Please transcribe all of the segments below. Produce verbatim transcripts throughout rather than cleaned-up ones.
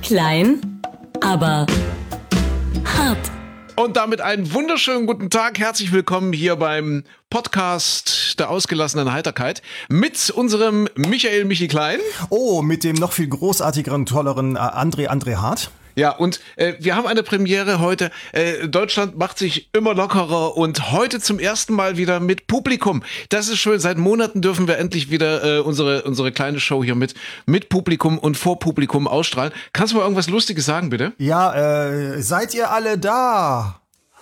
Klein, aber hart. Und damit einen wunderschönen guten Tag. Herzlich willkommen hier beim Podcast der ausgelassenen Heiterkeit mit unserem Michael Michi Klein. Oh, mit dem noch viel großartigeren, tolleren äh, André André Hart. Ja, und äh, wir haben eine Premiere heute. Äh, Deutschland macht sich immer lockerer und heute zum ersten Mal wieder mit Publikum. Das ist schön. Seit Monaten dürfen wir endlich wieder äh, unsere unsere kleine Show hier mit mit Publikum und vor Publikum ausstrahlen. Kannst du mal irgendwas Lustiges sagen, bitte? Ja, äh, seid ihr alle da?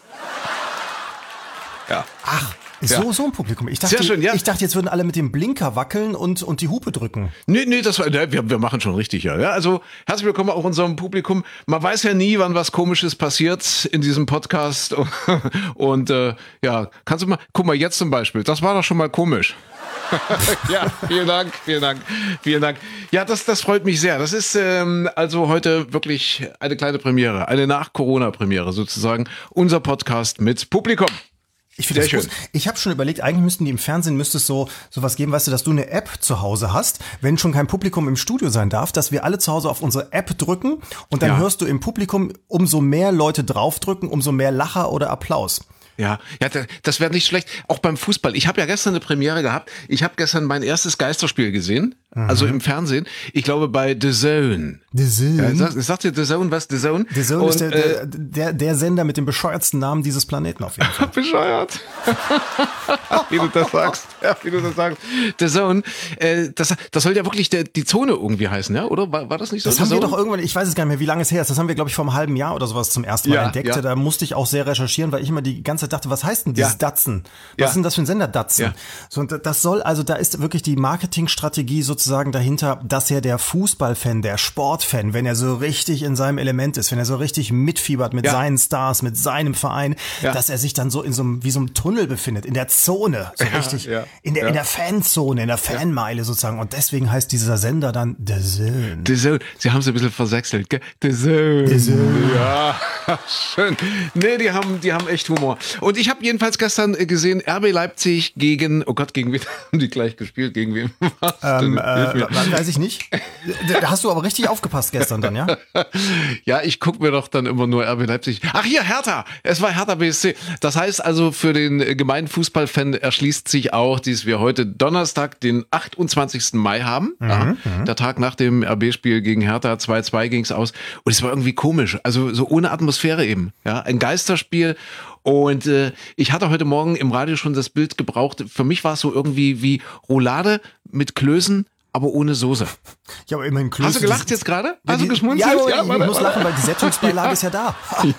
Ja. Ach. Ja. So, so ein Publikum. Ich dachte, Sehr schön, ja. ich dachte, jetzt würden alle mit dem Blinker wackeln und, und die Hupe drücken. Nee, nee, das war, wir, wir machen schon richtig, ja. Also, herzlich willkommen auch unserem Publikum. Man weiß ja nie, wann was Komisches passiert in diesem Podcast. Und, äh, ja, kannst du mal, guck mal, jetzt zum Beispiel, das war doch schon mal komisch. Ja, vielen Dank, vielen Dank, vielen Dank. Ja, das, das freut mich sehr. Das ist ähm, also heute wirklich eine kleine Premiere, eine Nach-Corona-Premiere sozusagen. Unser Podcast mit Publikum. Ich finde das schön. groß. Ich habe schon überlegt, eigentlich müssten die im Fernsehen, müsste es so sowas geben, weißt du, dass du eine App zu Hause hast, wenn schon kein Publikum im Studio sein darf, dass wir alle zu Hause auf unsere App drücken und dann Ja. hörst du im Publikum, umso mehr Leute draufdrücken, umso mehr Lacher oder Applaus. Ja, ja, das wäre nicht schlecht. Auch beim Fußball. Ich habe ja gestern eine Premiere gehabt. Ich habe gestern mein erstes Geisterspiel gesehen, mhm. also im Fernsehen. Ich glaube bei The Zone. The Zone? Ja, sagt, sagt dir The Zone was? The Zone? The Zone Und, ist der, äh, der, der, der Sender mit dem bescheuertsten Namen dieses Planeten auf jeden Fall. Bescheuert. Wie du das sagst. Ja, wie du das sagst. The Zone, äh, das, das soll ja wirklich der, die Zone irgendwie heißen, ja? Oder war, war das nicht so? Das The haben wir Zone? doch irgendwann, ich weiß es gar nicht mehr, wie lange es her ist. Das haben wir, glaube ich, vor einem halben Jahr oder sowas zum ersten Mal Ja, entdeckt. ja. Da musste ich auch sehr recherchieren, weil ich immer die ganze Zeit dachte, was heißt denn dieses Ja. Datsen? Was Ja. ist denn das für ein Sender, Datsen? Ja. So, und das soll, also da ist wirklich die Marketingstrategie sozusagen dahinter, dass ja der Fußballfan, der Sportfan, wenn er so richtig in seinem Element ist, wenn er so richtig mitfiebert mit Ja. seinen Stars, mit seinem Verein, Ja. dass er sich dann so in so einem, wie so einem Tunnel befindet, in der Zone, so Ja, richtig, ja, in der, ja. in der Fanzone, in der Fanmeile sozusagen. Und deswegen heißt dieser Sender dann The Zone. The Zone. Sie haben es ein bisschen versechselt, gell? The Zone. The Zone. Ja, schön. Nee, die haben, die haben echt Humor. Und ich habe jedenfalls gestern äh, gesehen, R B Leipzig gegen, oh Gott, gegen wen haben die gleich gespielt? Gegen wen? Was Ähm, denn? äh, Hilf mir. weiß ich nicht. Da hast du aber richtig aufgepasst gestern dann, ja? Ja, ich gucke mir doch dann immer nur R B Leipzig. Ach hier, Hertha. Es war Hertha B S C. Das heißt also, für den äh, gemeinen Fußballfan erschließt sich auch, dass wir heute Donnerstag, den achtundzwanzigsten Mai haben. Mhm, ja, der Tag nach dem R B-Spiel gegen Hertha. zwei zwei ging es aus. Und es war irgendwie komisch. Also so ohne Atmosphäre eben. Ja, ein Geisterspiel. Und äh, ich hatte heute Morgen im Radio schon das Bild gebraucht. Für mich war es so irgendwie wie Roulade mit Klößen, aber ohne Soße. Ja, aber immerhin Klöße. Hast du gelacht jetzt gerade? Hast du geschmunzelt? Ja, aber Ja, ich warte, muss warte. lachen, weil die Sättigungsbeilage ist ja da.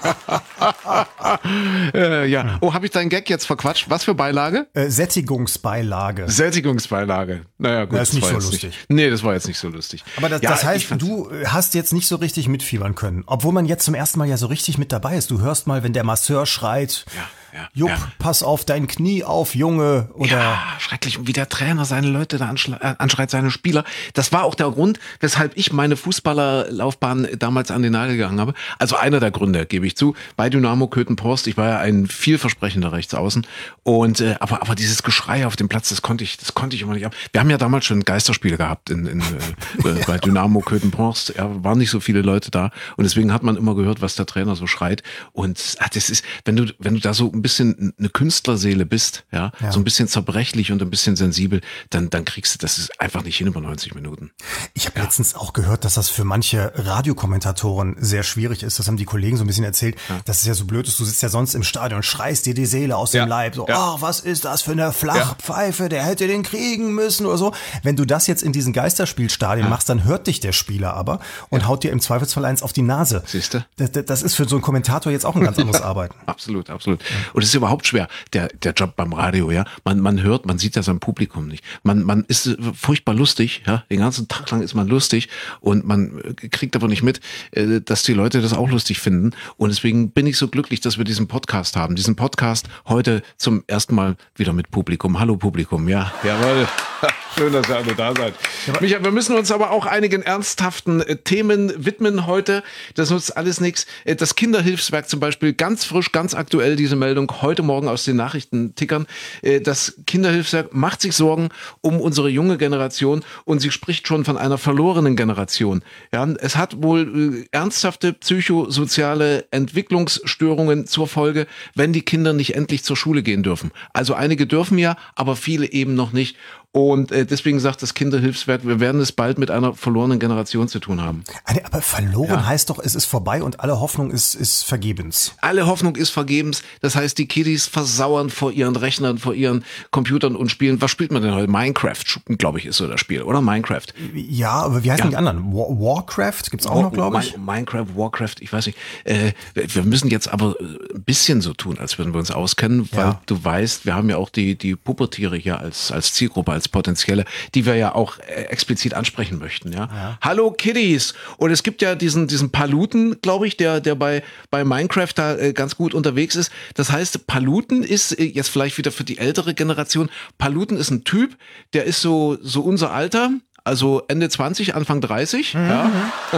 Äh, ja. Oh, habe ich deinen Gag jetzt verquatscht? Was für Beilage? Äh, Sättigungsbeilage. Sättigungsbeilage. Naja, gut. Das ist nicht war so jetzt lustig. Nicht. Nee, das war jetzt nicht so lustig. Aber das, Ja, das ich heißt, fand's- du hast jetzt nicht so richtig mitfiebern können. Obwohl man jetzt zum ersten Mal ja so richtig mit dabei ist. Du hörst mal, wenn der Masseur schreit, Ja, ja, Jupp, ja. pass auf dein Knie auf, Junge. Oder Ja, schrecklich. Und wie der Trainer seine Leute da anschle- äh, anschreit, seine Spieler. Das war auch der Grund, weshalb ich meine Fußballerlaufbahn damals an den Nagel gegangen habe. Also einer der Gründe, gebe ich zu. Bei Dynamo Köthen-Porst, ich war ja ein vielversprechender Rechtsaußen. Und, äh, aber, aber dieses Geschrei auf dem Platz, das konnte ich, das konnte ich immer nicht ab. Wir haben ja damals schon Geisterspiele gehabt in, in, äh, bei Dynamo Köthen-Porst. Ja, waren nicht so viele Leute da. Und deswegen hat man immer gehört, was der Trainer so schreit. Und ah, das ist, wenn du, wenn du da so ein bisschen eine Künstlerseele bist, ja, Ja. so ein bisschen zerbrechlich und ein bisschen sensibel, dann, dann kriegst du das ist einfach nicht hin über neunzig Minuten. ich habe letztens auch gehört, dass das für manche Radiokommentatoren sehr schwierig ist. Das haben die Kollegen so ein bisschen erzählt, dass es ja so blöd ist. Du sitzt ja sonst im Stadion und schreist dir die Seele aus Ja. dem Leib. So, Ja. oh, was ist das für eine Flachpfeife? Der hätte den kriegen müssen oder so. Wenn du das jetzt in diesen Geisterspielstadien machst, dann hört dich der Spieler aber und haut dir im Zweifelsfall eins auf die Nase. Siehste? Das, das ist für so einen Kommentator jetzt auch ein ganz anderes Arbeiten. Absolut, absolut. Und es ist überhaupt schwer, der, der Job beim Radio, ja. Man, man hört, man sieht ja sein Publikum nicht. Man, man ist äh, furchtbar lustig, ja. Den ganzen Tag lang ist man lustig und man äh, kriegt aber nicht mit, äh, dass die Leute das auch lustig finden. Und deswegen bin ich so glücklich, dass wir diesen Podcast haben. Diesen Podcast heute zum ersten Mal wieder mit Publikum. Hallo Publikum, ja. Jawohl. Schön, dass ihr alle da seid. Micha, wir müssen uns aber auch einigen ernsthaften äh, Themen widmen heute. Das nutzt alles nichts. Äh, das Kinderhilfswerk zum Beispiel, ganz frisch, ganz aktuell diese Meldung. Meldung heute Morgen aus den Nachrichtentickern. Äh, das Kinderhilfswerk macht sich Sorgen um unsere junge Generation und sie spricht schon von einer verlorenen Generation. Ja, es hat wohl äh, ernsthafte psychosoziale Entwicklungsstörungen zur Folge, wenn die Kinder nicht endlich zur Schule gehen dürfen. Also einige dürfen ja, aber viele eben noch nicht. Und äh, deswegen sagt das Kinderhilfswerk, wir werden es bald mit einer verlorenen Generation zu tun haben. Aber verloren Ja. heißt doch, es ist vorbei und alle Hoffnung ist, ist vergebens. Alle Hoffnung ist vergebens. Das heißt, die Kiddies versauern vor ihren Rechnern, vor ihren Computern und spielen. Was spielt man denn heute? Minecraft, glaube ich, ist so das Spiel, oder? Minecraft. Ja, aber wie heißen Ja. die anderen? War, Warcraft gibt's auch noch, glaube ich. Mi- Minecraft, Warcraft, ich weiß nicht. Äh, wir müssen jetzt aber ein bisschen so tun, als würden wir uns auskennen, weil Ja. du weißt, wir haben ja auch die, die Pubertiere hier als, als Zielgruppe, als potenzielle, die wir ja auch äh, explizit ansprechen möchten. Ja? Ja. Hallo Kiddies! Und es gibt ja diesen, diesen Paluten, glaube ich, der, der bei, bei Minecraft da äh, ganz gut unterwegs ist. Das heißt, Paluten ist äh, jetzt vielleicht wieder für die ältere Generation, Paluten ist ein Typ, der ist so, so unser Alter, also Ende zwanzig, Anfang dreißig, Mhm. ja.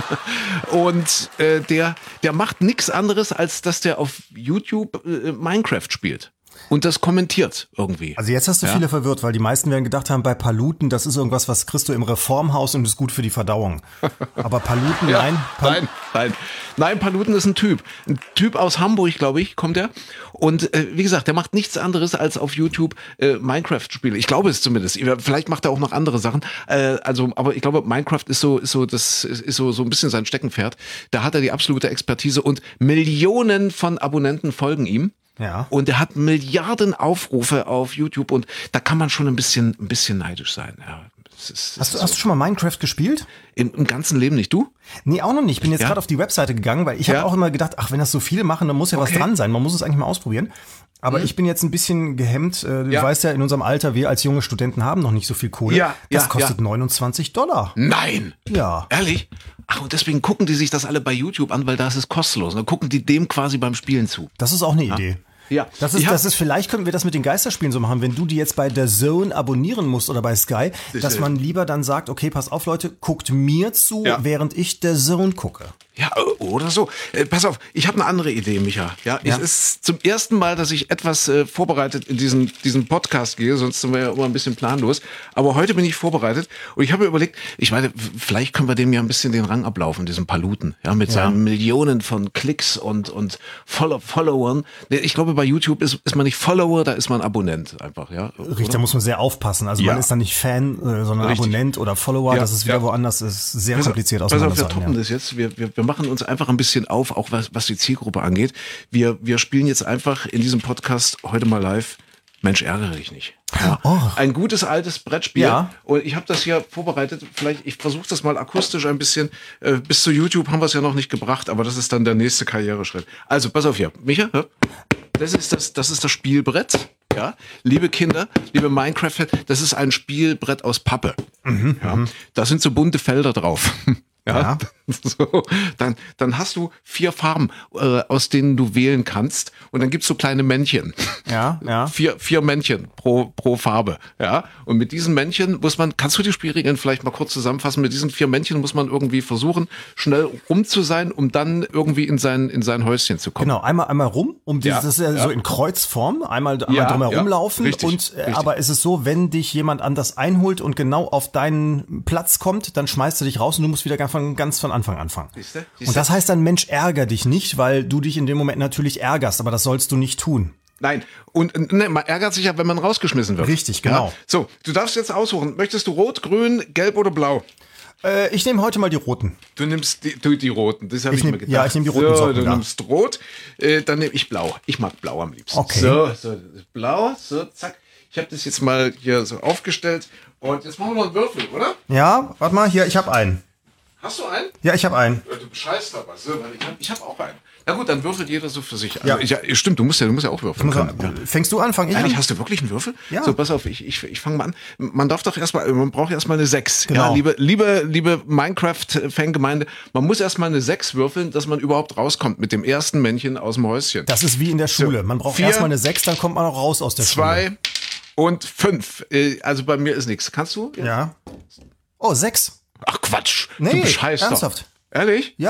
Und äh, der, der macht nichts anderes, als dass der auf YouTube äh, Minecraft spielt. Und das kommentiert irgendwie. Also jetzt hast du Ja. viele verwirrt, weil die meisten werden gedacht haben, bei Paluten, das ist irgendwas, was kriegst du im Reformhaus und ist gut für die Verdauung. Aber Paluten, Ja, nein. Pal nein, nein. Nein, Paluten ist ein Typ. Ein Typ aus Hamburg, glaube ich, kommt er. Und äh, wie gesagt, der macht nichts anderes als auf YouTube äh, Minecraft-Spiele. Ich glaube es zumindest. Vielleicht macht er auch noch andere Sachen. Äh, also, aber ich glaube, Minecraft ist so, ist so, das ist so, so ein bisschen sein Steckenpferd. Da hat er die absolute Expertise und Millionen von Abonnenten folgen ihm. Ja. Und er hat Milliarden Aufrufe auf YouTube und da kann man schon ein bisschen, ein bisschen neidisch sein. Ja, es ist, es Hast du, ist hast du schon mal Minecraft gespielt? im, im ganzen Leben nicht. Du? Nee, auch noch nicht. Ich bin jetzt Ja? gerade auf die Webseite gegangen, weil ich Ja? habe auch immer gedacht, ach, wenn das so viele machen, dann muss ja was Okay. dran sein. Man muss es eigentlich mal ausprobieren. Aber ich bin jetzt ein bisschen gehemmt. Äh, Du Ja. weißt ja, in unserem Alter, wir als junge Studenten haben noch nicht so viel Kohle. Ja, das ja, kostet ja. neunundzwanzig Dollar. Nein. Ja. Ehrlich? Ach, und deswegen gucken die sich das alle bei YouTube an, weil da ist es kostenlos. Und dann gucken die dem quasi beim Spielen zu. Das ist auch eine Idee. Ja. Das ist, Ich hab- das ist, vielleicht können wir das mit den Geisterspielen so machen, wenn du die jetzt bei der Zone abonnieren musst oder bei Sky, dass man lieber dann sagt, okay, pass auf Leute, guckt mir zu, Ja. während ich der Zone gucke. Ja, oder so. Äh, pass auf, ich habe eine andere Idee, Micha. Ja, Ja. es ist zum ersten Mal, dass ich etwas äh, vorbereitet in diesen, diesen Podcast gehe, sonst sind wir ja immer ein bisschen planlos. Aber heute bin ich vorbereitet und ich habe mir überlegt, ich meine, f- vielleicht können wir dem ja ein bisschen den Rang ablaufen, diesem Paluten, ja, mit Ja. seinen Millionen von Klicks und, und Follow Followern. Nee, ich glaube, bei YouTube ist, ist man nicht Follower, da ist man Abonnent einfach, ja. Richtig, da muss man sehr aufpassen. Also Ja. man ist dann nicht Fan, äh, sondern Richtig. Abonnent oder Follower. Ja, Das ist wieder ja. woanders. Das ist sehr Pass auf, kompliziert Pass auf, wir auseinanderzuhalten. toppen Ja. das jetzt. Wir, wir, wir machen uns einfach ein bisschen auf, auch was, was die Zielgruppe angeht. Wir, wir spielen jetzt einfach in diesem Podcast heute mal live Mensch, ärgere dich nicht. Ja. Oh. Ein gutes altes Brettspiel. Ja. Und ich habe das hier vorbereitet. Vielleicht, ich versuche das mal akustisch ein bisschen. Äh, bis zu YouTube haben wir es ja noch nicht gebracht, aber das ist dann der nächste Karriereschritt. Also, pass auf hier. Micha, hör. Das ist das, das ist das Spielbrett. Ja, liebe Kinder, liebe Minecraft, das ist ein Spielbrett aus Pappe. Ja, da sind so bunte Felder drauf. Ja, Ja. so, dann, dann hast du vier Farben, äh, aus denen du wählen kannst. Und dann gibt's so kleine Männchen. Ja, ja. Vier, vier Männchen pro, pro Farbe. Ja, und mit diesen Männchen muss man, kannst du die Spielregeln vielleicht mal kurz zusammenfassen? Mit diesen vier Männchen muss man irgendwie versuchen, schnell rum zu sein, um dann irgendwie in sein, in sein Häuschen zu kommen. Genau, einmal einmal rum, um dieses, Ja, das ist ja, ja. so in Kreuzform, einmal, einmal Ja, drumherum ja, laufen. richtig, und äh, richtig. aber es ist so, wenn dich jemand anders einholt und genau auf deinen Platz kommt, dann schmeißt du dich raus und du musst wieder ganz von, ganz von Anfang anfangen. Siehste? Siehste? Und das heißt dann, Mensch, ärger dich nicht, weil du dich in dem Moment natürlich ärgerst, aber das sollst du nicht tun. Nein, und äh, ne, man ärgert sich ja, wenn man rausgeschmissen wird. Richtig, genau. Ja? So, du darfst jetzt aussuchen. Möchtest du rot, grün, gelb oder blau? Äh, ich nehme heute mal die roten. Du nimmst die, du, die roten, das habe Ich ich, mir nehm- gedacht. ja, ich nehm die roten so, Socken du da. nimmst rot, äh, dann nehme ich blau. Ich mag blau am liebsten. Okay. So, so, das ist blau, so, zack. Ich habe das jetzt mal hier so aufgestellt. Und jetzt machen wir noch einen Würfel, oder? Ja, warte mal, hier, ich habe einen. Hast du einen? Ja, ich habe einen. Ja, du bescheißt aber. So, weil ich habe ich hab auch einen. Na gut, dann würfelt jeder so für sich. Also, Ja. ich, ja, stimmt, du musst ja, du musst ja auch würfeln können. Ja. Fängst du an, fang ich Eigentlich an? hast du wirklich einen Würfel? Ja. So, pass auf, ich, ich, ich fange mal an. Man darf doch erstmal, man braucht erstmal eine sechs. Genau. Ja, liebe, liebe, liebe Minecraft-Fangemeinde, man muss erstmal eine sechs würfeln, dass man überhaupt rauskommt mit dem ersten Männchen aus dem Häuschen. Das ist wie in der Schule. Man braucht Vier, erstmal eine sechs, dann kommt man auch raus aus der Schule. Zwei und fünf. Äh, Also bei mir ist nichts. Kannst du? Ja. Oh, sechs. Ach Quatsch. Nee, du bescheißt ernsthaft. doch. Ehrlich? Ja.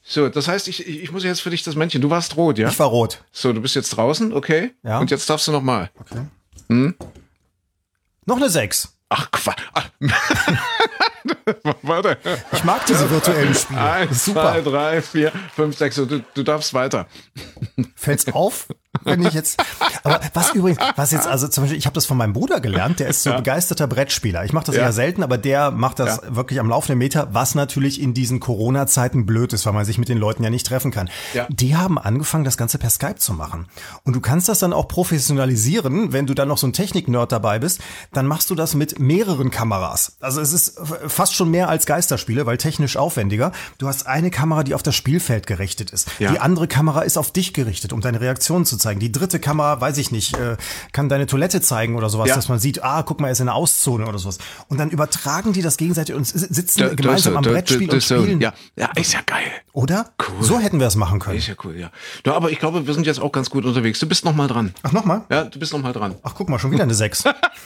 So, das heißt, ich, ich muss jetzt für dich das Männchen. Du warst rot, ja? Ich war rot. So, du bist jetzt draußen, okay. Ja. Und jetzt darfst du nochmal. Okay. Hm? Noch eine sechs. Ach, Quatsch. Warte. Ich mag diese virtuellen Spiele. Eins, zwei, drei, vier, fünf, sechs. Du, du darfst weiter. Fällt's auf, wenn ich jetzt. Aber was übrigens, was jetzt, also zum Beispiel, ich habe das von meinem Bruder gelernt, der ist so ja. begeisterter Brettspieler. Ich mache das ja. eher selten, aber der macht das ja. wirklich am laufenden Meter, was natürlich in diesen Corona-Zeiten blöd ist, weil man sich mit den Leuten ja nicht treffen kann. Ja. Die haben angefangen, das Ganze per Skype zu machen. Und du kannst das dann auch professionalisieren, wenn du dann noch so ein Technik-Nerd dabei bist, dann machst du das mit mehreren Kameras. Also es ist fast schon mehr als Geisterspiele, weil technisch aufwendiger. Du hast eine Kamera, die auf das Spielfeld gerichtet ist. Ja. Die andere Kamera ist auf dich gerichtet, um deine Reaktionen zu zeigen. Die dritte Kamera, weiß ich nicht, äh, kann deine Toilette zeigen oder sowas, ja. dass man sieht, ah, guck mal, er ist in einer Auszone oder sowas. Und dann übertragen die das gegenseitig und sitzen Da- gemeinsam das- am das- Brettspiel das- und spielen. Ja, ja, ist ja geil. Oder? Cool. So hätten wir es machen können. Ist ja cool, ja. Ja, aber ich glaube, wir sind jetzt auch ganz gut unterwegs. Du bist noch mal dran. Ach, nochmal? Ja, du bist noch mal dran. Ach, guck mal, schon wieder eine sechs.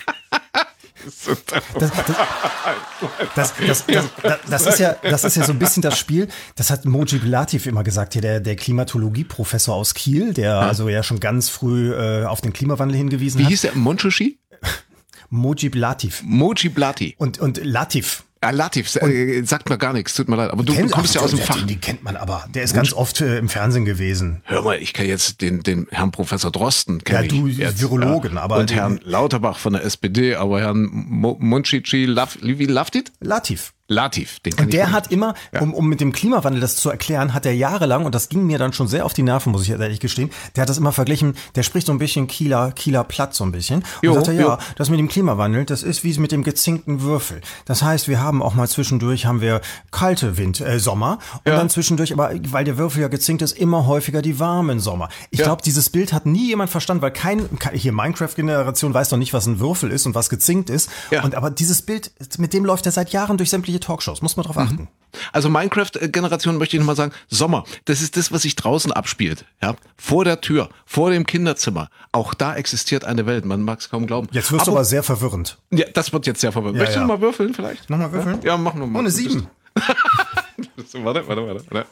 Das, das, das, das, das, das, ist ja, das ist ja so ein bisschen das Spiel, das hat Mojib Latif immer gesagt, hier der, der Klimatologie-Professor aus Kiel, der ja. also ja schon ganz früh äh, auf den Klimawandel hingewiesen Wie hat. hieß der? Monchushi? Mojib Latif. Mojib Lati. Und, und Latif. Ja, Latif, äh, sagt mir gar nichts, tut mir leid. Aber du Kennt- kommst ja ach, aus dem der- Fach. Den, den kennt man aber. Der ist ganz oft äh, im Fernsehen gewesen. Hör mal, ich kenne jetzt den, den Herrn Professor Drosten, kenne Ja, du ich jetzt. Virologen, aber Und den- Herrn Lauterbach von der S P D, aber Herrn Mo- Monchichi, Laf, wie Laftit? Latif. Latif, den kenn Und ich der nicht. hat immer, Ja. um, um mit dem Klimawandel das zu erklären, hat er jahrelang, und das ging mir dann schon sehr auf die Nerven, muss ich ehrlich gestehen, der hat das immer verglichen, der spricht so ein bisschen Kieler, Kieler Platt so ein bisschen. Und Jo, sagt er, ja, jo. das mit dem Klimawandel, das ist wie mit dem gezinkten Würfel. Das heißt, wir haben auch mal zwischendurch, haben wir kalte Wind, äh, Sommer und Ja. dann zwischendurch, aber weil der Würfel ja gezinkt ist, immer häufiger die warmen Sommer. Ich Ja. glaube, dieses Bild hat nie jemand verstanden, weil kein, kein hier Minecraft-Generation weiß noch nicht, was ein Würfel ist und was gezinkt ist. Ja. Und aber dieses Bild, mit dem läuft er seit Jahren durch sämtliche Talkshows, muss man drauf achten. Also Minecraft-Generation möchte ich nochmal sagen, Sommer, das ist das, was sich draußen abspielt. Ja? Vor der Tür, vor dem Kinderzimmer. Auch da existiert eine Welt, man mag es kaum glauben. Jetzt wirst du aber sehr verwirrend. Ja, das wird jetzt sehr verwirrend. Ja, Möchtest ja. du nochmal würfeln vielleicht? Nochmal würfeln? Ja, mach nochmal. Oh, eine sieben. So, warte, warte, warte. warte.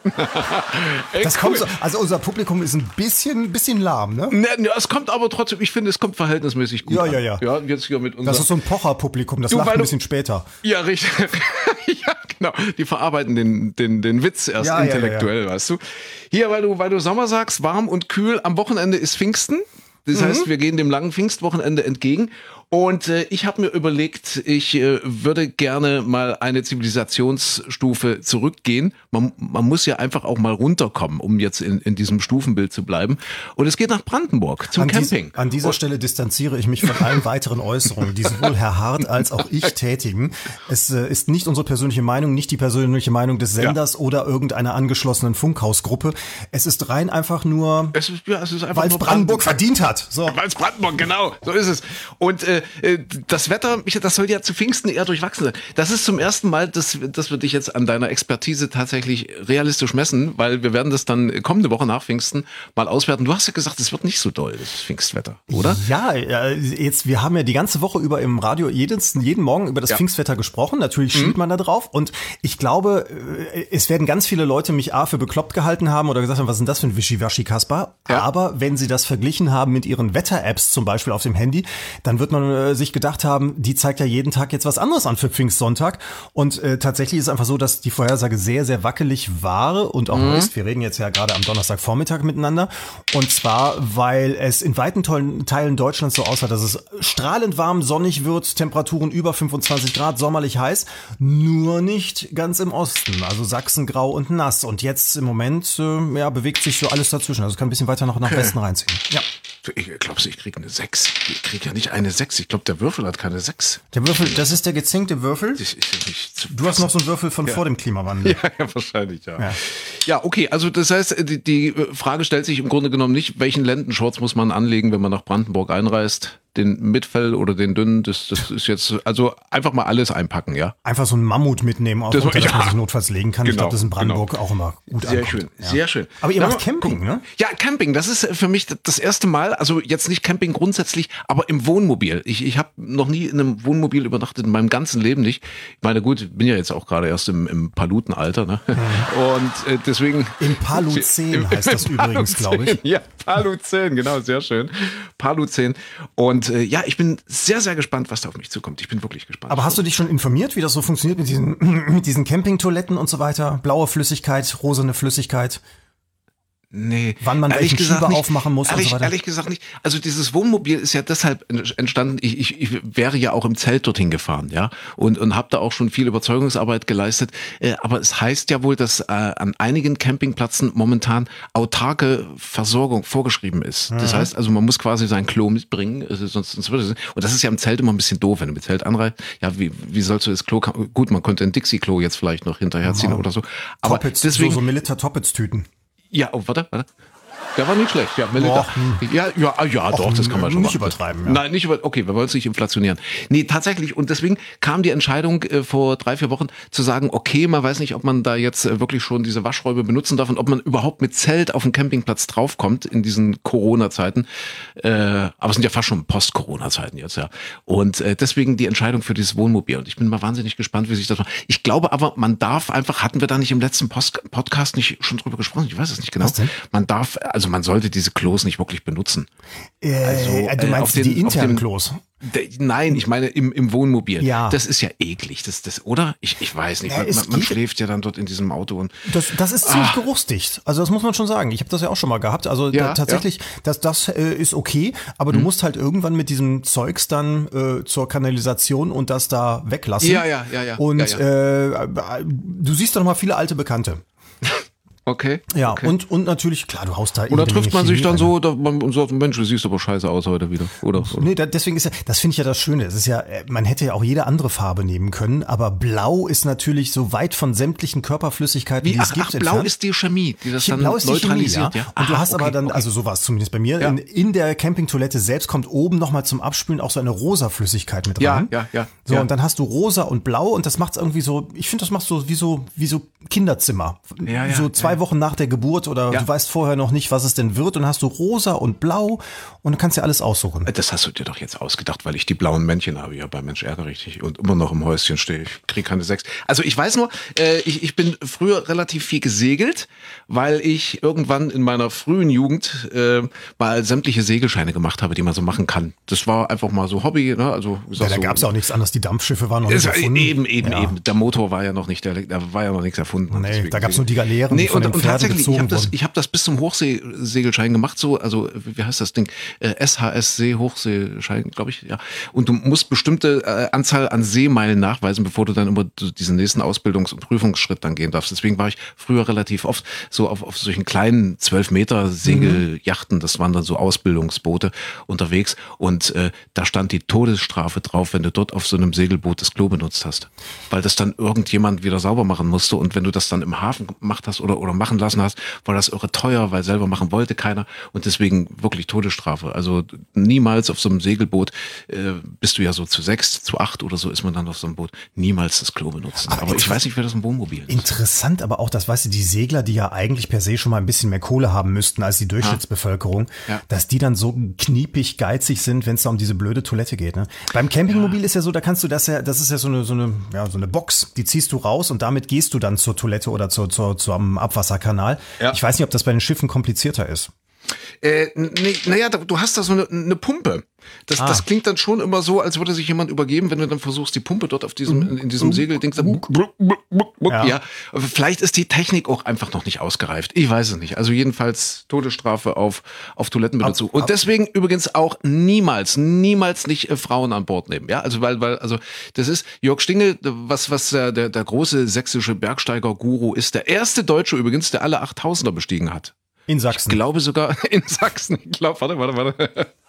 Ey, Das cool. kommt so, also unser Publikum ist ein bisschen, bisschen lahm, ne? Ne, ne, es kommt aber trotzdem, ich finde, es kommt verhältnismäßig gut Ja, an. ja, ja. Ja, jetzt hier mit unser Das ist so ein Pocher-Publikum, das Du, lacht weil ein du- bisschen später. Ja, richtig. Ja, genau. Die verarbeiten den, den, den Witz erst Ja, ja, intellektuell, weißt du. Hier, weil du, weil du Sommer sagst, warm und kühl, am Wochenende ist Pfingsten. Das heißt, wir gehen dem langen Pfingstwochenende entgegen. Und äh, ich habe mir überlegt, ich äh, würde gerne mal eine Zivilisationsstufe zurückgehen. Man, man muss ja einfach auch mal runterkommen, um jetzt in, in diesem Stufenbild zu bleiben. Und es geht nach Brandenburg zum An, dies, Camping. an dieser Stelle distanziere ich mich von allen weiteren Äußerungen, die sowohl Herr Hart als auch ich tätigen. Es äh, ist nicht unsere persönliche Meinung, nicht die persönliche Meinung des Senders ja. oder irgendeiner angeschlossenen Funkhausgruppe. Es ist rein einfach nur, Es ist, ja, es ist einfach weil es nur Brandenburg verdient hat. So. Weil es Brandenburg, genau, so ist es. Und äh, das Wetter, das soll ja zu Pfingsten eher durchwachsen sein. Das ist zum ersten Mal, dass, dass wir dich jetzt an deiner Expertise tatsächlich realistisch messen, weil wir werden das dann kommende Woche nach Pfingsten mal auswerten. Du hast ja gesagt, es wird nicht so doll, das Pfingstwetter, oder? Ja, jetzt, wir haben ja die ganze Woche über im Radio jedes, jeden Morgen über das Ja. Pfingstwetter gesprochen. Natürlich schielt Mhm. man da drauf. Und ich glaube, es werden ganz viele Leute mich A für bekloppt gehalten haben oder gesagt haben, was ist denn das für ein Wischiwaschi-Kasper? Ja. Aber wenn sie das verglichen haben mit ihren Wetter-Apps zum Beispiel auf dem Handy, dann wird man äh, sich gedacht haben, die zeigt ja jeden Tag jetzt was anderes an für Pfingstsonntag. Und äh, tatsächlich ist es einfach so, dass die Vorhersage sehr, sehr wackelig war und auch Mhm. ist. Wir reden jetzt ja gerade am Donnerstagvormittag miteinander. Und zwar, weil es in weiten tollen Teilen Deutschlands so aussah, dass es strahlend warm, sonnig wird, Temperaturen über fünfundzwanzig Grad, sommerlich heiß, nur nicht ganz im Osten. Also Sachsen grau und nass. Und jetzt im Moment äh, ja, bewegt sich so alles dazwischen. Also es kann ein bisschen weiter nach, nach Okay. Westen reinziehen. Ja. Ich glaubst du, ich krieg eine sechs? Ich krieg ja nicht eine sechs. Ich glaube, der Würfel hat keine sechs. Der Würfel, das ist der gezinkte Würfel. Das ist ja nicht zu Du hast noch so einen Würfel von vor dem Klimawandel. Ja, ja, wahrscheinlich, ja. Ja. Ja, okay, also das heißt, die, die Frage stellt sich im Grunde genommen nicht, welchen Lendenschurz muss man anlegen, wenn man nach Brandenburg einreist? den mit Fell oder den dünnen, das, das ist jetzt, also einfach mal alles einpacken, ja. Einfach so einen Mammut mitnehmen, auf Das- unter das ja. man sich notfalls legen kann. ich Genau, glaube, das ist in Brandenburg genau. auch immer gut Sehr ankommt. schön, Ja. sehr schön. Aber ihr Na, macht mal Camping, gucken. ne? Ja, Camping, das ist für mich das erste Mal, also jetzt nicht Camping grundsätzlich, aber im Wohnmobil. Ich, ich habe noch nie in einem Wohnmobil übernachtet, in meinem ganzen Leben nicht. Ich meine, gut, ich bin ja jetzt auch gerade erst im, im Palutenalter, ne? Und äh, deswegen... Im Paluzän heißt das übrigens, glaube ich. Ja, Paluzän, genau, sehr schön. Paluzän. Und äh, ja, ich bin sehr, sehr gespannt, was da auf mich zukommt. Ich bin wirklich gespannt. Aber hast du dich schon informiert, wie das so funktioniert mit diesen, mit diesen Campingtoiletten und so weiter? Blaue Flüssigkeit, rosane Flüssigkeit. Nee. Wann man Ehrlich welchen gesagt Schieber nicht. aufmachen muss und ehrlich, so weiter? Ehrlich gesagt nicht. Also dieses Wohnmobil ist ja deshalb entstanden, ich, ich, ich wäre ja auch im Zelt dorthin gefahren, ja, und, und habe da auch schon viel Überzeugungsarbeit geleistet. Äh, aber es heißt ja wohl, dass äh, an einigen Campingplätzen momentan autarke Versorgung vorgeschrieben ist. Das heißt also, man muss quasi sein Klo mitbringen, äh, sonst, sonst würde es, und das ist ja im Zelt immer ein bisschen doof, wenn du mit Zelt anreist. Ja, wie, wie sollst du das Klo, gut, man könnte ein Dixie-Klo jetzt vielleicht noch hinterherziehen oder so. Aber Toppets, deswegen, so, so Milita-Toppets-Tüten. ja, oh, warte, warte. Der war nicht schlecht, ja. Melita. Ja, ja, ah, ja, doch, das kann man schon nicht machen. übertreiben, ja. Nein, nicht über, okay, wir wollen es nicht inflationieren. Nee, tatsächlich, und deswegen kam die Entscheidung äh, vor drei, vier Wochen zu sagen, okay, man weiß nicht, ob man da jetzt äh, wirklich schon diese Waschräume benutzen darf und ob man überhaupt mit Zelt auf dem Campingplatz draufkommt in diesen Corona-Zeiten. Äh, aber es sind ja fast schon Post-Corona-Zeiten jetzt, ja. Und äh, deswegen die Entscheidung für dieses Wohnmobil. Und ich bin mal wahnsinnig gespannt, wie sich das macht. Ich glaube aber, man darf einfach, hatten wir da nicht im letzten Post Podcast nicht schon drüber gesprochen? Ich weiß es nicht genau. Was denn? Man darf, also man sollte diese Klos nicht wirklich benutzen. Äh, Also, du äh, auf meinst den- die auf internen den- Klos? De, nein, ich meine im, im Wohnmobil. Ja. Das ist ja eklig, das, das, oder? Ich, ich weiß nicht. Ja, Man, es man, man geht- schläft ja dann dort in diesem Auto und Das, das ist ziemlich geruchsdicht. Also das muss man schon sagen. Ich habe das ja auch schon mal gehabt. Also Ja, da, tatsächlich, das, das äh, ist okay, aber du musst halt irgendwann mit diesem Zeugs dann äh, zur Kanalisation und das da weglassen. Ja, ja, ja, ja. Und Ja, Äh, du siehst da noch mal viele alte Bekannte. okay. Ja, okay. und, und natürlich, klar, du haust da Oder jede trifft Menge man sich Chemie dann rein. so da, man, und sagt, Mensch, du siehst aber scheiße aus heute wieder. Oder? oder? Nee, da, deswegen ist ja, das finde ich ja das Schöne. Es ist ja, äh, man hätte ja auch jede andere Farbe nehmen können, aber Blau ist natürlich so weit von sämtlichen Körperflüssigkeiten, Wie, die es ach, gibt, ach, blau entfernt. ist die Chemie, die das dann Blau ist die Chemie, neutralisiert. ja. ja? Und du Aha, hast aber okay, dann, okay. also so war es zumindest bei mir, Ja. in, in der Campingtoilette selbst kommt oben nochmal zum Abspülen auch so eine rosa Flüssigkeit mit Ja, rein. ja, ja, So, ja. und dann hast du rosa und blau und das macht es irgendwie so, ich finde, das macht so wie so, wie so Kinderzimmer. Ja, ja, so zwei ja. Wochen nach der Geburt oder Ja. du weißt vorher noch nicht, was es denn wird und dann hast du rosa und blau und du kannst dir alles aussuchen. Das hast du dir doch jetzt ausgedacht, weil ich die blauen Männchen habe. Ja, bei Mensch ärgere richtig und immer noch im Häuschen stehe. Ich kriege keine Sechs. Also ich weiß nur, äh, ich, ich bin früher relativ viel gesegelt, weil ich irgendwann in meiner frühen Jugend äh, mal sämtliche Segelscheine gemacht habe, die man so machen kann. Das war einfach mal so Hobby. Ne? Also, wie Ja, gesagt, da so, gab es ja auch nichts anderes. Die Dampfschiffe waren noch nicht Es war erfunden. Eben, eben, ja. eben. Der Motor war ja noch nicht, der, da war ja noch nichts erfunden. Nee, Deswegen da gab's Segel. nur die Galeeren, die Nee, von und, den und Pferden tatsächlich, ich gezogen habe das, wurden. ich habe das bis zum Hochseesegelschein gemacht, so, also wie heißt das Ding? Äh, S H S See Hochseeschein, glaube ich, ja. Und du musst bestimmte äh, Anzahl an Seemeilen nachweisen, bevor du dann immer so diesen nächsten Ausbildungs- und Prüfungsschritt dann gehen darfst. Deswegen war ich früher relativ oft so auf, auf solchen kleinen zwölf Meter Segelyachten, das waren dann so Ausbildungsboote unterwegs und äh, da stand die Todesstrafe drauf, wenn du dort auf so einem Segelboot das Klo benutzt hast. Weil das dann irgendjemand wieder sauber machen musste und wenn du das dann im Hafen gemacht hast oder, oder machen lassen hast, war das irre teuer, weil selber machen wollte keiner und deswegen wirklich Todesstrafe. Also niemals auf so einem Segelboot äh, bist du ja so zu sechs, zu acht oder so ist man dann auf so einem Boot, niemals das Klo benutzen. Aber, ich weiß nicht, wer das im Wohnmobil ist. Interessant, aber auch das, weißt du, die Segler, die ja eigentlich per se schon mal ein bisschen mehr Kohle haben müssten als die Durchschnittsbevölkerung, Ja. dass die dann so kniepig geizig sind, wenn es da um diese blöde Toilette geht. Ne? Beim Campingmobil ist ja so, da kannst du das ja, das ist ja so eine, so eine, ja, so eine Box, die ziehst du raus und damit gehst du dann zur Toilette oder zur, zur, zum Abwasserkanal. Ja. Ich weiß nicht, ob das bei den Schiffen komplizierter ist. Äh, nee, naja, du hast da so eine, eine Pumpe. Das, Ah. das klingt dann schon immer so, als würde sich jemand übergeben, wenn du dann versuchst, die Pumpe dort auf diesem, in, in diesem Segelding dann, buck, buck, buck, buck, buck, Ja. ja. Aber vielleicht ist die Technik auch einfach noch nicht ausgereift. Ich weiß es nicht. Also jedenfalls Todesstrafe auf, auf Toilettenbenutzung. Ab- Und ab- deswegen übrigens auch niemals, niemals nicht äh, Frauen an Bord nehmen. Ja, also weil, weil, also das ist Jörg Stingel, was, was äh, der, der große sächsische Bergsteiger-Guru ist, der erste Deutsche übrigens, der alle achttausender bestiegen hat. In Ich Sachsen. glaube sogar in Sachsen. Ich glaube, warte, warte, warte.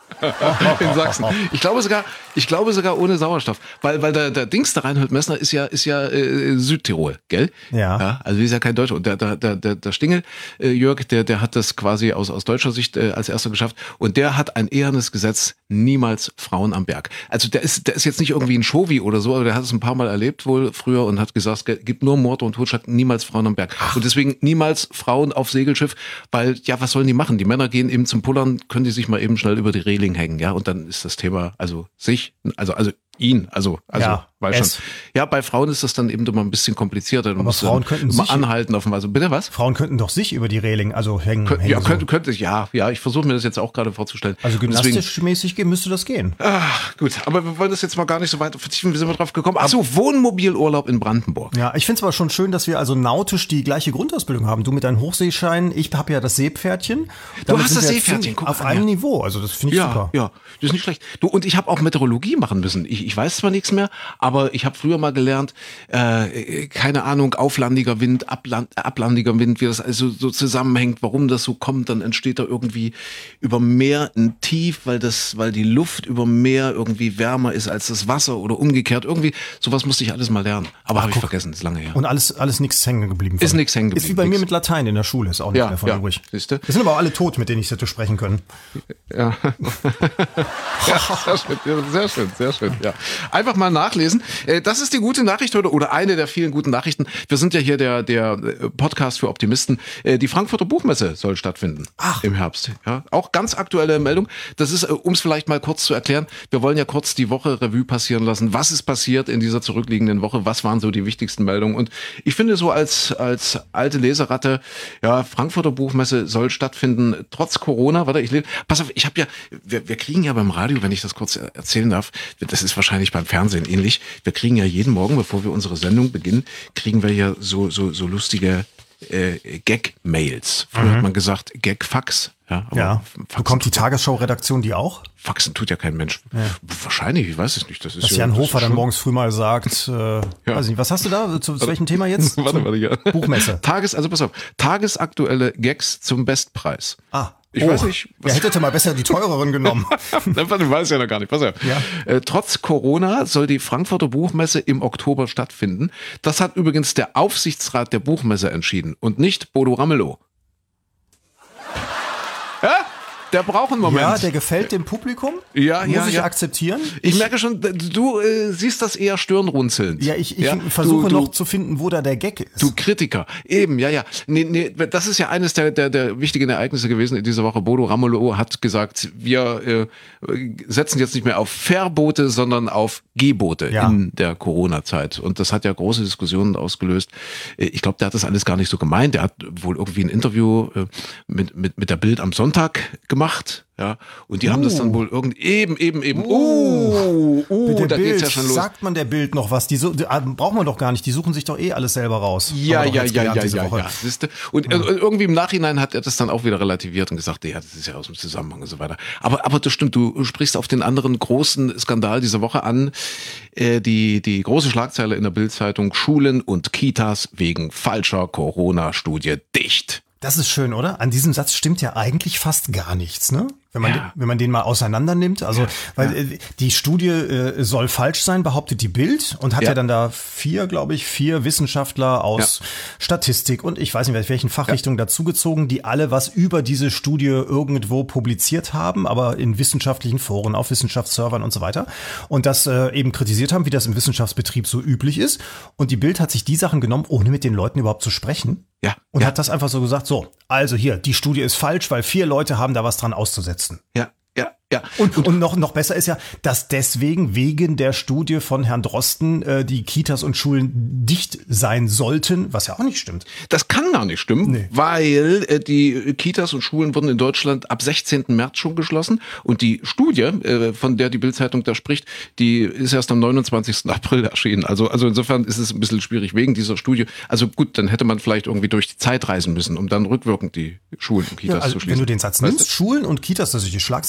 in Sachsen. Ich glaube sogar, ich glaube sogar ohne Sauerstoff, weil weil der, der Dings der Reinhold Messner ist ja ist ja äh, Südtirol, gell? Ja. ja. Also ist ja kein Deutscher. Und der der der der Stingel äh, Jörg, der der hat das quasi aus aus deutscher Sicht äh, als erster geschafft und der hat ein ehernes Gesetz: niemals Frauen am Berg. Also der ist der ist jetzt nicht irgendwie ein Chauvi oder so, aber der hat es ein paar Mal erlebt wohl früher und hat gesagt, es gibt nur Mord und Totschlag, niemals Frauen am Berg. Ach. Und deswegen niemals Frauen auf Segelschiff, weil ja, was sollen die machen? Die Männer gehen eben zum Pullern, können die sich mal eben schnell über die Reling hängen, ja, und dann ist das Thema, also sich, also also ihn, also also ja, weiß schon. Ja, bei Frauen ist das dann eben immer ein bisschen komplizierter. Du aber musst Frauen könnten immer sich anhalten auf dem Wasser. Bitte was? Frauen könnten doch sich über die Reling, also hängen. Kön hängen ja, so. könnte, könnte ich, ja, ja, ich versuche mir das jetzt auch gerade vorzustellen. Also Deswegen, gymnastisch-mäßig müsste das gehen. ach, gut, aber wir wollen das jetzt mal gar nicht so weit vertiefen. Wie sind wir drauf gekommen? Ach so, Wohnmobilurlaub in Brandenburg. Ja, ich finde es aber schon schön, dass wir also nautisch die gleiche Grundausbildung haben. Du mit deinem Hochseeschein, ich habe ja das Seepferdchen. Du hast sind das wir Seepferdchen, guck auf an, einem ja. Niveau, also das finde ich Ja, super. ja, das ist nicht schlecht. Du, und ich habe auch Meteorologie machen müssen. Ich, ich weiß zwar nichts mehr, aber ich habe früher mal gelernt, äh, keine Ahnung, auflandiger Wind, Abland, ablandiger Wind, wie das also so zusammenhängt, warum das so kommt, dann entsteht da irgendwie über Meer ein Tief, weil das, weil die Luft über Meer irgendwie wärmer ist als das Wasser oder umgekehrt. Irgendwie, sowas musste ich alles mal lernen. Aber habe ich vergessen, ist lange her. Und alles, alles nichts hängen geblieben. Ist nichts hängen geblieben. Ist wie bei nix. mir mit Latein in der Schule, ist auch nicht Ja, mehr von ja, übrig. siehste. Wir sind aber auch alle tot, mit denen ich hätte sprechen können. Ja. ja, sehr schön, sehr schön, sehr schön. Ja. Einfach mal nachlesen. Das ist die gute Nachricht heute oder eine der vielen guten Nachrichten. Wir sind ja hier der, der Podcast für Optimisten. Die Frankfurter Buchmesse soll stattfinden. Ach. Im Herbst. Ja, auch ganz aktuelle Meldung. Das ist, um es vielleicht mal kurz zu erklären, wir wollen ja kurz die Woche Revue passieren lassen. Was ist passiert in dieser zurückliegenden Woche? Was waren so die wichtigsten Meldungen? Und ich finde so als, als alte Leseratte, ja, Frankfurter Buchmesse soll stattfinden, trotz Corona. Warte, ich lese. Pass auf, ich habe ja, wir, wir kriegen ja beim Radio, wenn ich das kurz erzählen darf, das ist wahrscheinlich beim Fernsehen ähnlich, wir kriegen ja jeden Morgen, bevor wir unsere Sendung beginnen, kriegen wir ja so, so, so lustige äh, Gag-Mails. Früher mhm. hat man gesagt Gag-Fax. Ja, aber ja. Faxen Bekommt die Tagesschau-Redaktion die auch? Faxen tut ja kein Mensch. Ja. Wahrscheinlich, ich weiß es nicht. Das ist Dass ja, Jan das Hofer ist dann schon morgens früh mal sagt, äh, ja. weiß nicht, was hast du da? Zu, zu welchem Thema jetzt? warte, warte, ja. Buchmesse. Tages, also pass auf, tagesaktuelle Gags zum Bestpreis. Ah. Ich oh, weiß nicht. Was er hätte mal besser die teureren genommen. Ich weiß ja noch gar nicht. Pass auf. Ja. Äh, trotz Corona soll die Frankfurter Buchmesse im Oktober stattfinden. Das hat übrigens der Aufsichtsrat der Buchmesse entschieden und nicht Bodo Ramelow. Ja? Der braucht einen Moment. Ja, der gefällt dem Publikum. Ja, Muss ja, ich ja. akzeptieren. Ich merke schon, du äh, siehst das eher stirnrunzelnd. Ja, ich, ich ja? versuche du, noch du, zu finden, wo da der Gag ist. Du Kritiker. Eben, ja, ja. Nee, nee, das ist ja eines der, der, der wichtigen Ereignisse gewesen in dieser Woche. Bodo Ramelow hat gesagt, wir äh, setzen jetzt nicht mehr auf Verbote, sondern auf Gebote ja. in der Corona-Zeit. Und das hat ja große Diskussionen ausgelöst. Ich glaube, der hat das alles gar nicht so gemeint. Der hat wohl irgendwie ein Interview äh, mit, mit, mit der Bild am Sonntag gemacht. Ja, und die uh. haben das dann wohl irgendwie eben, eben, eben. Uh, uh, uh da Bild, geht's ja schon los. Sagt man der Bild noch was? Die, so, die braucht man doch gar nicht. Die suchen sich doch eh alles selber raus. Ja, ja, ja, ja, ja, ja. Siehste? Und ja. irgendwie im Nachhinein hat er das dann auch wieder relativiert und gesagt, ja, das ist ja aus dem Zusammenhang und so weiter. Aber, aber das stimmt, du sprichst auf den anderen großen Skandal dieser Woche an. Äh, die, die große Schlagzeile in der Bild-Zeitung: Schulen und Kitas wegen falscher Corona-Studie dicht. Das ist schön, oder? An diesem Satz stimmt ja eigentlich fast gar nichts, ne? Wenn man, ja. den, wenn man den mal auseinander nimmt. Also, weil ja. äh, die Studie äh, soll falsch sein, behauptet die Bild und hat ja, ja dann da vier, glaube ich, vier Wissenschaftler aus ja. Statistik und ich weiß nicht, welchen Fachrichtungen ja. dazugezogen, die alle was über diese Studie irgendwo publiziert haben, aber in wissenschaftlichen Foren, auf Wissenschaftsservern und so weiter. Und das äh, eben kritisiert haben, wie das im Wissenschaftsbetrieb so üblich ist. Und die Bild hat sich die Sachen genommen, ohne mit den Leuten überhaupt zu sprechen. Ja. Und ja. hat das einfach so gesagt, so, also hier, die Studie ist falsch, weil vier Leute haben da was dran auszusetzen. Ja, ja, ja. Und, und, und noch, noch besser ist ja, dass deswegen wegen der Studie von Herrn Drosten äh, die Kitas und Schulen dicht sein sollten, was ja auch nicht stimmt. Das kann gar nicht stimmen, nee. weil äh, die Kitas und Schulen wurden in Deutschland ab sechzehnten März schon geschlossen und die Studie, äh, von der die Bild-Zeitung da spricht, die ist erst am neunundzwanzigsten April erschienen. Also, also insofern ist es ein bisschen schwierig wegen dieser Studie. Also gut, dann hätte man vielleicht irgendwie durch die Zeit reisen müssen, um dann rückwirkend die Schulen und Kitas ja, also zu schließen. Wenn du den Satz nimmst, Schulen und Kitas, das ist die Schlagzeile, Schulen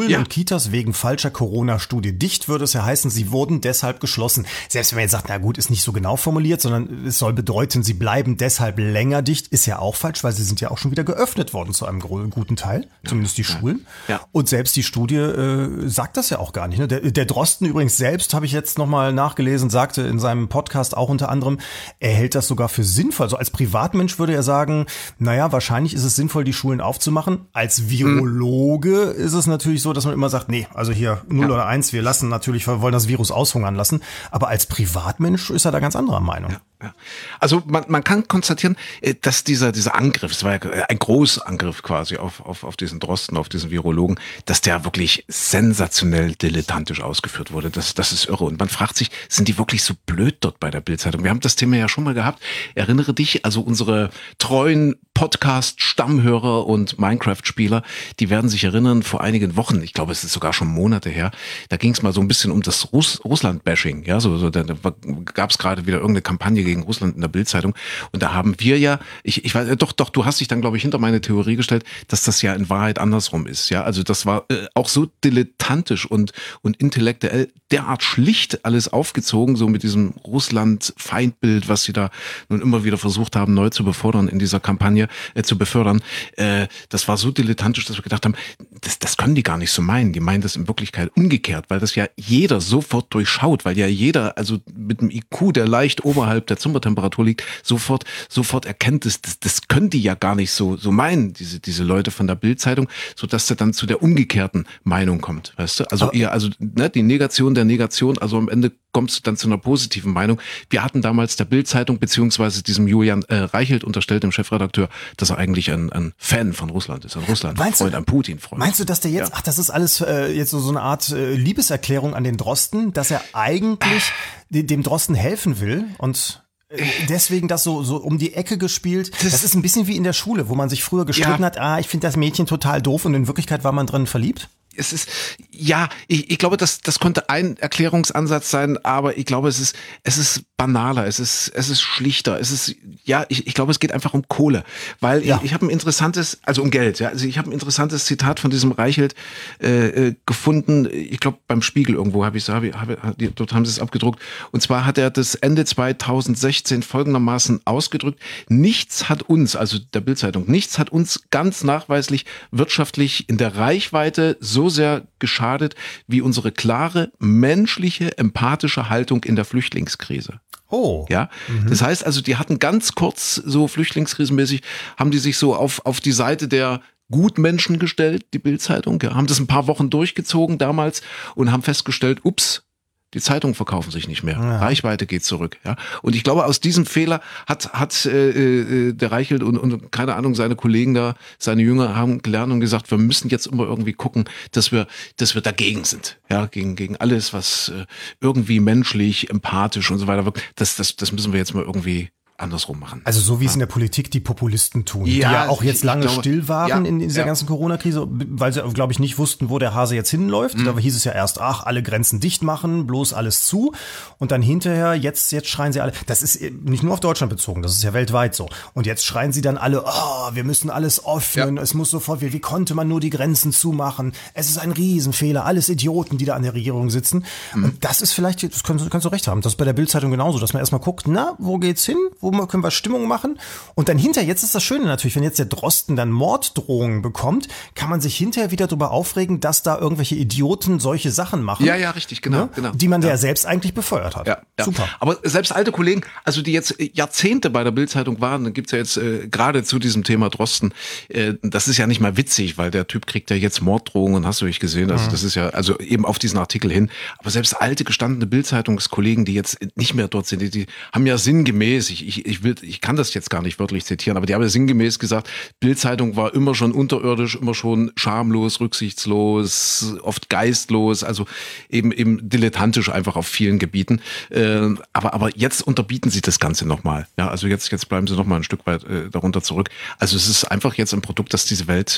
Schulen Ja. und Kitas wegen falscher Corona-Studie dicht, würde es ja heißen, sie wurden deshalb geschlossen. Selbst wenn man jetzt sagt, na gut, ist nicht so genau formuliert, sondern es soll bedeuten, sie bleiben deshalb länger dicht, ist ja auch falsch, weil sie sind ja auch schon wieder geöffnet worden zu einem gro- guten Teil, zumindest die Schulen. Ja. Und selbst die Studie äh, sagt das ja auch gar nicht. Ne? Der, der Drosten übrigens selbst, habe ich jetzt nochmal nachgelesen, sagte in seinem Podcast auch unter anderem, er hält das sogar für sinnvoll. Also als Privatmensch würde er sagen, naja, wahrscheinlich ist es sinnvoll, die Schulen aufzumachen. Als Virologe ist es natürlich so, dass man immer sagt, nee, also hier null Ja. oder eins, wir lassen natürlich, wir wollen das Virus aushungern lassen. Aber als Privatmensch ist er da ganz anderer Meinung. Ja. Also man, man kann konstatieren, äh, dass dieser dieser Angriff, es war ja ein Großangriff quasi auf, auf, auf diesen Drosten, auf diesen Virologen, dass der wirklich sensationell dilettantisch ausgeführt wurde. Das, das ist irre. Und man fragt sich, sind die wirklich so blöd dort bei der Bild-Zeitung? Wir haben das Thema ja schon mal gehabt. Erinnere dich, also unsere treuen Podcast-Stammhörer und Minecraft-Spieler, die werden sich erinnern, vor einigen Wochen, ich glaube, es ist sogar schon Monate her, da ging es mal so ein bisschen um das Russ- Russland-Bashing. Ja, so, so da, da gab es gerade wieder irgendeine Kampagne gegen Russland in der Bild-Zeitung. Und da haben wir ja, ich, ich weiß, doch, doch, du hast dich dann, glaube ich, hinter meine Theorie gestellt, dass das ja in Wahrheit andersrum ist. Ja, also das war äh, auch so dilettantisch und, und intellektuell derart schlicht alles aufgezogen, so mit diesem Russland-Feindbild, was sie da nun immer wieder versucht haben, neu zu befördern in dieser Kampagne, äh, zu befördern. Äh, das war so dilettantisch, dass wir gedacht haben, das, das können die gar nicht so meinen. Die meinen das in Wirklichkeit umgekehrt, weil das ja jeder sofort durchschaut, weil ja jeder, also mit einem I Q, der leicht oberhalb der Zimmertemperatur liegt, sofort, sofort erkennt es, das, das können die ja gar nicht so, so meinen, diese, diese Leute von der Bild-Zeitung, so dass er dann zu der umgekehrten Meinung kommt, weißt du? Also eher, also, ne, die Negation der Negation, also am Ende kommst du dann zu einer positiven Meinung. Wir hatten damals der Bild-Zeitung beziehungsweise diesem Julian äh, Reichelt unterstellt, dem Chefredakteur, dass er eigentlich ein, ein Fan von Russland ist, ein Russland-Freund, ein Putin-Freund. Meinst du, dass der jetzt, Ja. ach, das ist alles äh, jetzt so, so eine Art äh, Liebeserklärung an den Drosten, dass er eigentlich de- dem Drosten helfen will und äh, deswegen das so, so um die Ecke gespielt. Das, das ist ein bisschen wie in der Schule, wo man sich früher gestritten Ja. hat, ah, ich finde das Mädchen total doof und in Wirklichkeit war man drin verliebt. Es ist, ja, ich, ich glaube, das, das konnte ein Erklärungsansatz sein, aber ich glaube, es ist, es ist banaler, es ist, es ist schlichter, es ist, ja, ich, ich glaube, es geht einfach um Kohle, weil Ja. ich, ich habe ein interessantes, also um Geld, ja, also ich habe ein interessantes Zitat von diesem Reichelt äh, äh, gefunden, ich glaube, beim Spiegel irgendwo habe ich es, hab, hab, dort haben sie es abgedruckt, und zwar hat er das Ende zweitausendsechzehn folgendermaßen ausgedrückt: Nichts hat uns, also der Bild-Zeitung, nichts hat uns ganz nachweislich wirtschaftlich in der Reichweite so sehr geschadet wie unsere klare, menschliche, empathische Haltung in der Flüchtlingskrise. Oh. Ja, das heißt also, die hatten ganz kurz so flüchtlingskrisenmäßig, haben die sich so auf, auf die Seite der Gutmenschen gestellt, die Bild-Zeitung, ja, haben das ein paar Wochen durchgezogen damals und haben festgestellt, ups, die Zeitungen verkaufen sich nicht mehr. Ja. Reichweite geht zurück. Ja. Und ich glaube, aus diesem Fehler hat, hat äh, der Reichelt und, und keine Ahnung, seine Kollegen da, seine Jünger haben gelernt und gesagt, wir müssen jetzt immer irgendwie gucken, dass wir, dass wir dagegen sind. Ja, gegen, gegen alles, was äh, irgendwie menschlich, empathisch und so weiter wirkt. Das, das, das müssen wir jetzt mal irgendwie andersrum machen. Also so wie es in der Politik die Populisten tun, Ja, die ja auch jetzt ich lange glaube, still waren ja, in dieser ja. ganzen Corona-Krise, weil sie, glaube ich, nicht wussten, wo der Hase jetzt hinläuft. Da hieß es ja erst, ach, alle Grenzen dicht machen, bloß alles zu. Und dann hinterher, jetzt, jetzt schreien sie alle, das ist nicht nur auf Deutschland bezogen, das ist ja weltweit so. Und jetzt schreien sie dann alle, oh, wir müssen alles öffnen, Ja. es muss sofort, wie, wie konnte man nur die Grenzen zumachen? Es ist ein Riesenfehler, alles Idioten, die da an der Regierung sitzen. Und das ist vielleicht, das kannst, kannst du recht haben, das ist bei der Bild-Zeitung genauso, dass man erstmal guckt, na, wo geht's hin? Wo können wir Stimmung machen? Und dann hinterher, jetzt ist das Schöne natürlich, wenn jetzt der Drosten dann Morddrohungen bekommt, kann man sich hinterher wieder darüber aufregen, dass da irgendwelche Idioten solche Sachen machen. Ja, ja, richtig, genau, ne? genau. Die man ja. ja selbst eigentlich befeuert hat. Ja, ja. Super. Aber selbst alte Kollegen, also die jetzt Jahrzehnte bei der Bild-Zeitung waren, da gibt's ja jetzt äh, gerade zu diesem Thema Drosten, äh, das ist ja nicht mal witzig, weil der Typ kriegt ja jetzt Morddrohungen, hast du nicht gesehen, also mhm. das ist ja, also eben auf diesen Artikel hin, aber selbst alte gestandene Bild-Zeitungskollegen, die jetzt nicht mehr dort sind, die, die haben ja sinngemäß, ich, ich, ich will, ich kann das jetzt gar nicht wörtlich zitieren, aber die haben ja sinngemäß gesagt, Bild-Zeitung war immer schon unterirdisch, immer schon schamlos, rücksichtslos, oft geistlos, also eben eben dilettantisch einfach auf vielen Gebieten. Äh, aber aber jetzt unterbieten sie das Ganze nochmal. Ja, also jetzt jetzt bleiben sie nochmal ein Stück weit äh, darunter zurück. Also es ist einfach jetzt ein Produkt, das diese Welt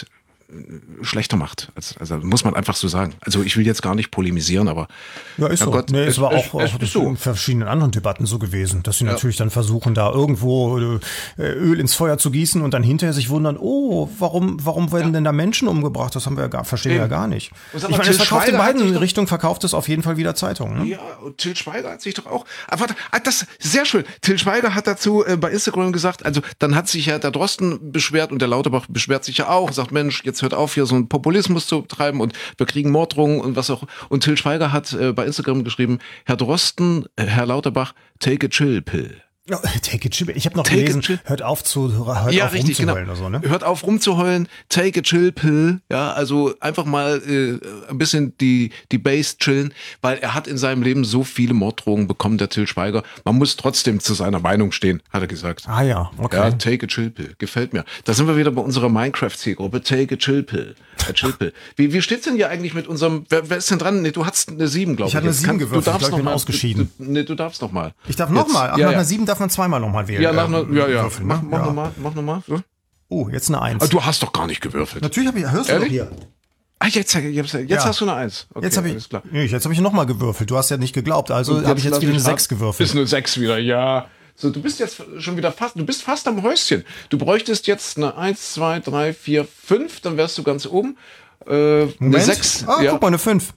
schlechter macht. Also, also muss man einfach so sagen. Also ich will jetzt gar nicht polemisieren, aber ja, ist ja so. Gott, nee, es, es war es, auch, es auch ist so. in verschiedenen anderen Debatten so gewesen, dass sie Ja. natürlich dann versuchen, da irgendwo äh, Öl ins Feuer zu gießen und dann hinterher sich wundern, oh, warum, warum werden Ja. denn da Menschen umgebracht? Das haben wir ja gar, verstehen wir ja Eben. gar nicht. Und sag Ich mal, meine, es Til verkauft in Schweiger hat sich beiden doch- Richtungen, verkauft es auf jeden Fall wieder Zeitungen. Ne? Ja, und Til Schweiger hat sich doch auch. Aber warte, ah, das sehr schön. Til Schweiger hat dazu äh, bei Instagram gesagt, also dann hat sich ja der Drosten beschwert und der Lauterbach beschwert sich ja auch, sagt, Mensch, jetzt hört auf, hier so einen Populismus zu treiben und wir kriegen Morddrohungen und was auch. Und Til Schweiger hat äh, bei Instagram geschrieben, Herr Drosten, äh, Herr Lauterbach, take a chill pill. Ja, take a chill. Ich habe noch Take a gelesen, chill. hört auf zu hört Ja, auf richtig, genau. rumzuheulen oder so, ne? Hört auf rumzuheulen, take a chill pill, ja, also einfach mal äh, ein bisschen die, die Base chillen, weil er hat in seinem Leben so viele Morddrohungen bekommen, der Til Schweiger. Man muss trotzdem zu seiner Meinung stehen, hat er gesagt. Ah ja, okay. Ja, take a chill pill, gefällt mir. Da sind wir wieder bei unserer Minecraft-Zielgruppe, take a chill pill. A chill pill. Wie, wie steht's denn hier eigentlich mit unserem, wer, wer ist denn dran? Nee, du hast eine sieben, glaube ich. Ich hatte eine Jetzt sieben kann- gewürfelt, Du darfst ich glaub, ich noch bin mal, ausgeschieden. Du, nee, du darfst noch mal. Ich darf Jetzt. nochmal. Ach, ja, nach ja. einer sieben darf man zweimal nochmal wählen. Ja, nach äh, einer, ja, ja. würfeln, Mach, ne? mach ja. nochmal, mach nochmal. So. Oh, jetzt eine Eins. Ah, du hast doch gar nicht gewürfelt. Natürlich habe ich, hörst du doch Ehrlich? hier. Ah, jetzt, jetzt, jetzt Ja. hast du eine Eins. Okay, Jetzt habe ich, alles klar. nee, jetzt habe ich nochmal gewürfelt. Du hast ja nicht geglaubt, also habe ich jetzt lass wieder mich eine raten. Sechs gewürfelt. Ist eine Sechs wieder, ja. So, du bist jetzt schon wieder fast, du bist fast am Häuschen. Du bräuchtest jetzt eine Eins, zwei, drei, vier, fünf, dann wärst du ganz oben. Äh, eine Moment. Sechs. Ah, ja. guck mal, eine Fünf.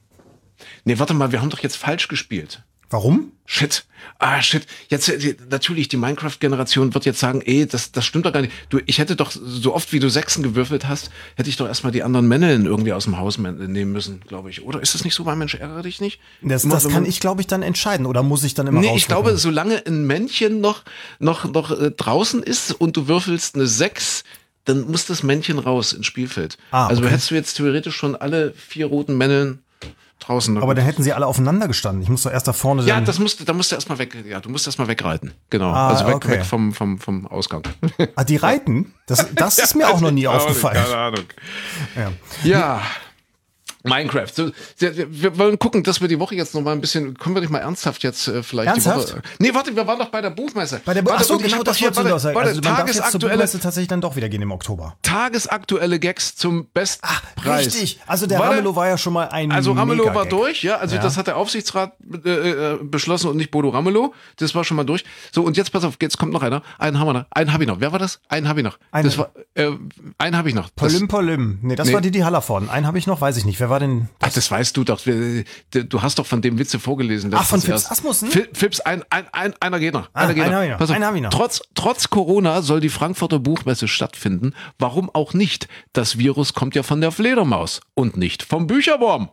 Nee, warte mal, wir haben doch jetzt falsch gespielt. Warum? Shit. Ah, shit. Jetzt, äh, natürlich, die Minecraft-Generation wird jetzt sagen, ey, das, das stimmt doch gar nicht. Du, ich hätte doch, so oft wie du Sechsen gewürfelt hast, hätte ich doch erstmal die anderen Männeln irgendwie aus dem Haus men- nehmen müssen, glaube ich. Oder ist das nicht so, weil Mensch, ärgere dich nicht? Das, Immer, das wenn kann man- ich, glaube ich, dann entscheiden. Oder muss ich dann immer Nee, ich rausrücken? glaube, solange ein Männchen noch, noch, noch äh, draußen ist und du würfelst eine Sechs, dann muss das Männchen raus ins Spielfeld. Ah, Also okay. hättest du jetzt theoretisch schon alle vier roten Männeln draußen. Aber dann hätten sie alle aufeinander gestanden. Ich muss doch erst da vorne Ja, dann... das musst, da musst du erstmal weg, ja, du musst erstmal wegreiten. Genau. Ah, also weg, okay. weg vom, vom, vom Ausgang. Ah, die reiten? Das, das ist mir auch noch nie aufgefallen. Keine Ahnung. Ja. Ja. Minecraft. So, wir, wir wollen gucken, dass wir die Woche jetzt noch mal ein bisschen, können wir nicht mal ernsthaft jetzt äh, vielleicht Ernsthaft? die Woche. Nee, warte, wir waren doch bei der Buchmesse. Bei der Bu- warte, Ach so, und ich genau, hab das doch hier, wolltest du doch sagen. warte, Also man darf jetzt zur tagesaktuelle, Buchmesse tatsächlich dann doch wieder gehen im Oktober. tagesaktuelle Gags zum Bestpreis. Richtig. Also der Warte, Ramelow war ja schon mal ein Also Ramelow war Mega-Gag. durch, ja. Also Ja. das hat der Aufsichtsrat äh, äh, beschlossen und nicht Bodo Ramelow. Das war schon mal durch. So, und jetzt pass auf, jetzt kommt noch einer. Einen haben wir noch. Einen habe ich noch. Wer war das? Einen habe ich noch. Einen. Das war, äh, einen habe ich noch. Das, Polim Polim. Nee, das Nee. war Didi Hallervorden. Einen habe ich noch, weiß ich nicht. Wer war denn... ach, das weißt du doch. Du hast doch von dem Witze vorgelesen. Ach, von letztens Fips erst. Asmussen? Fi- Fips, ein, ein, ein, einer geht noch. Ah, Einer geht einen noch. hab ich noch. Pass auf. Einen hab ich noch. Trotz, trotz Corona soll die Frankfurter Buchmesse stattfinden. Warum auch nicht? Das Virus kommt ja von der Fledermaus und nicht vom Bücherwurm.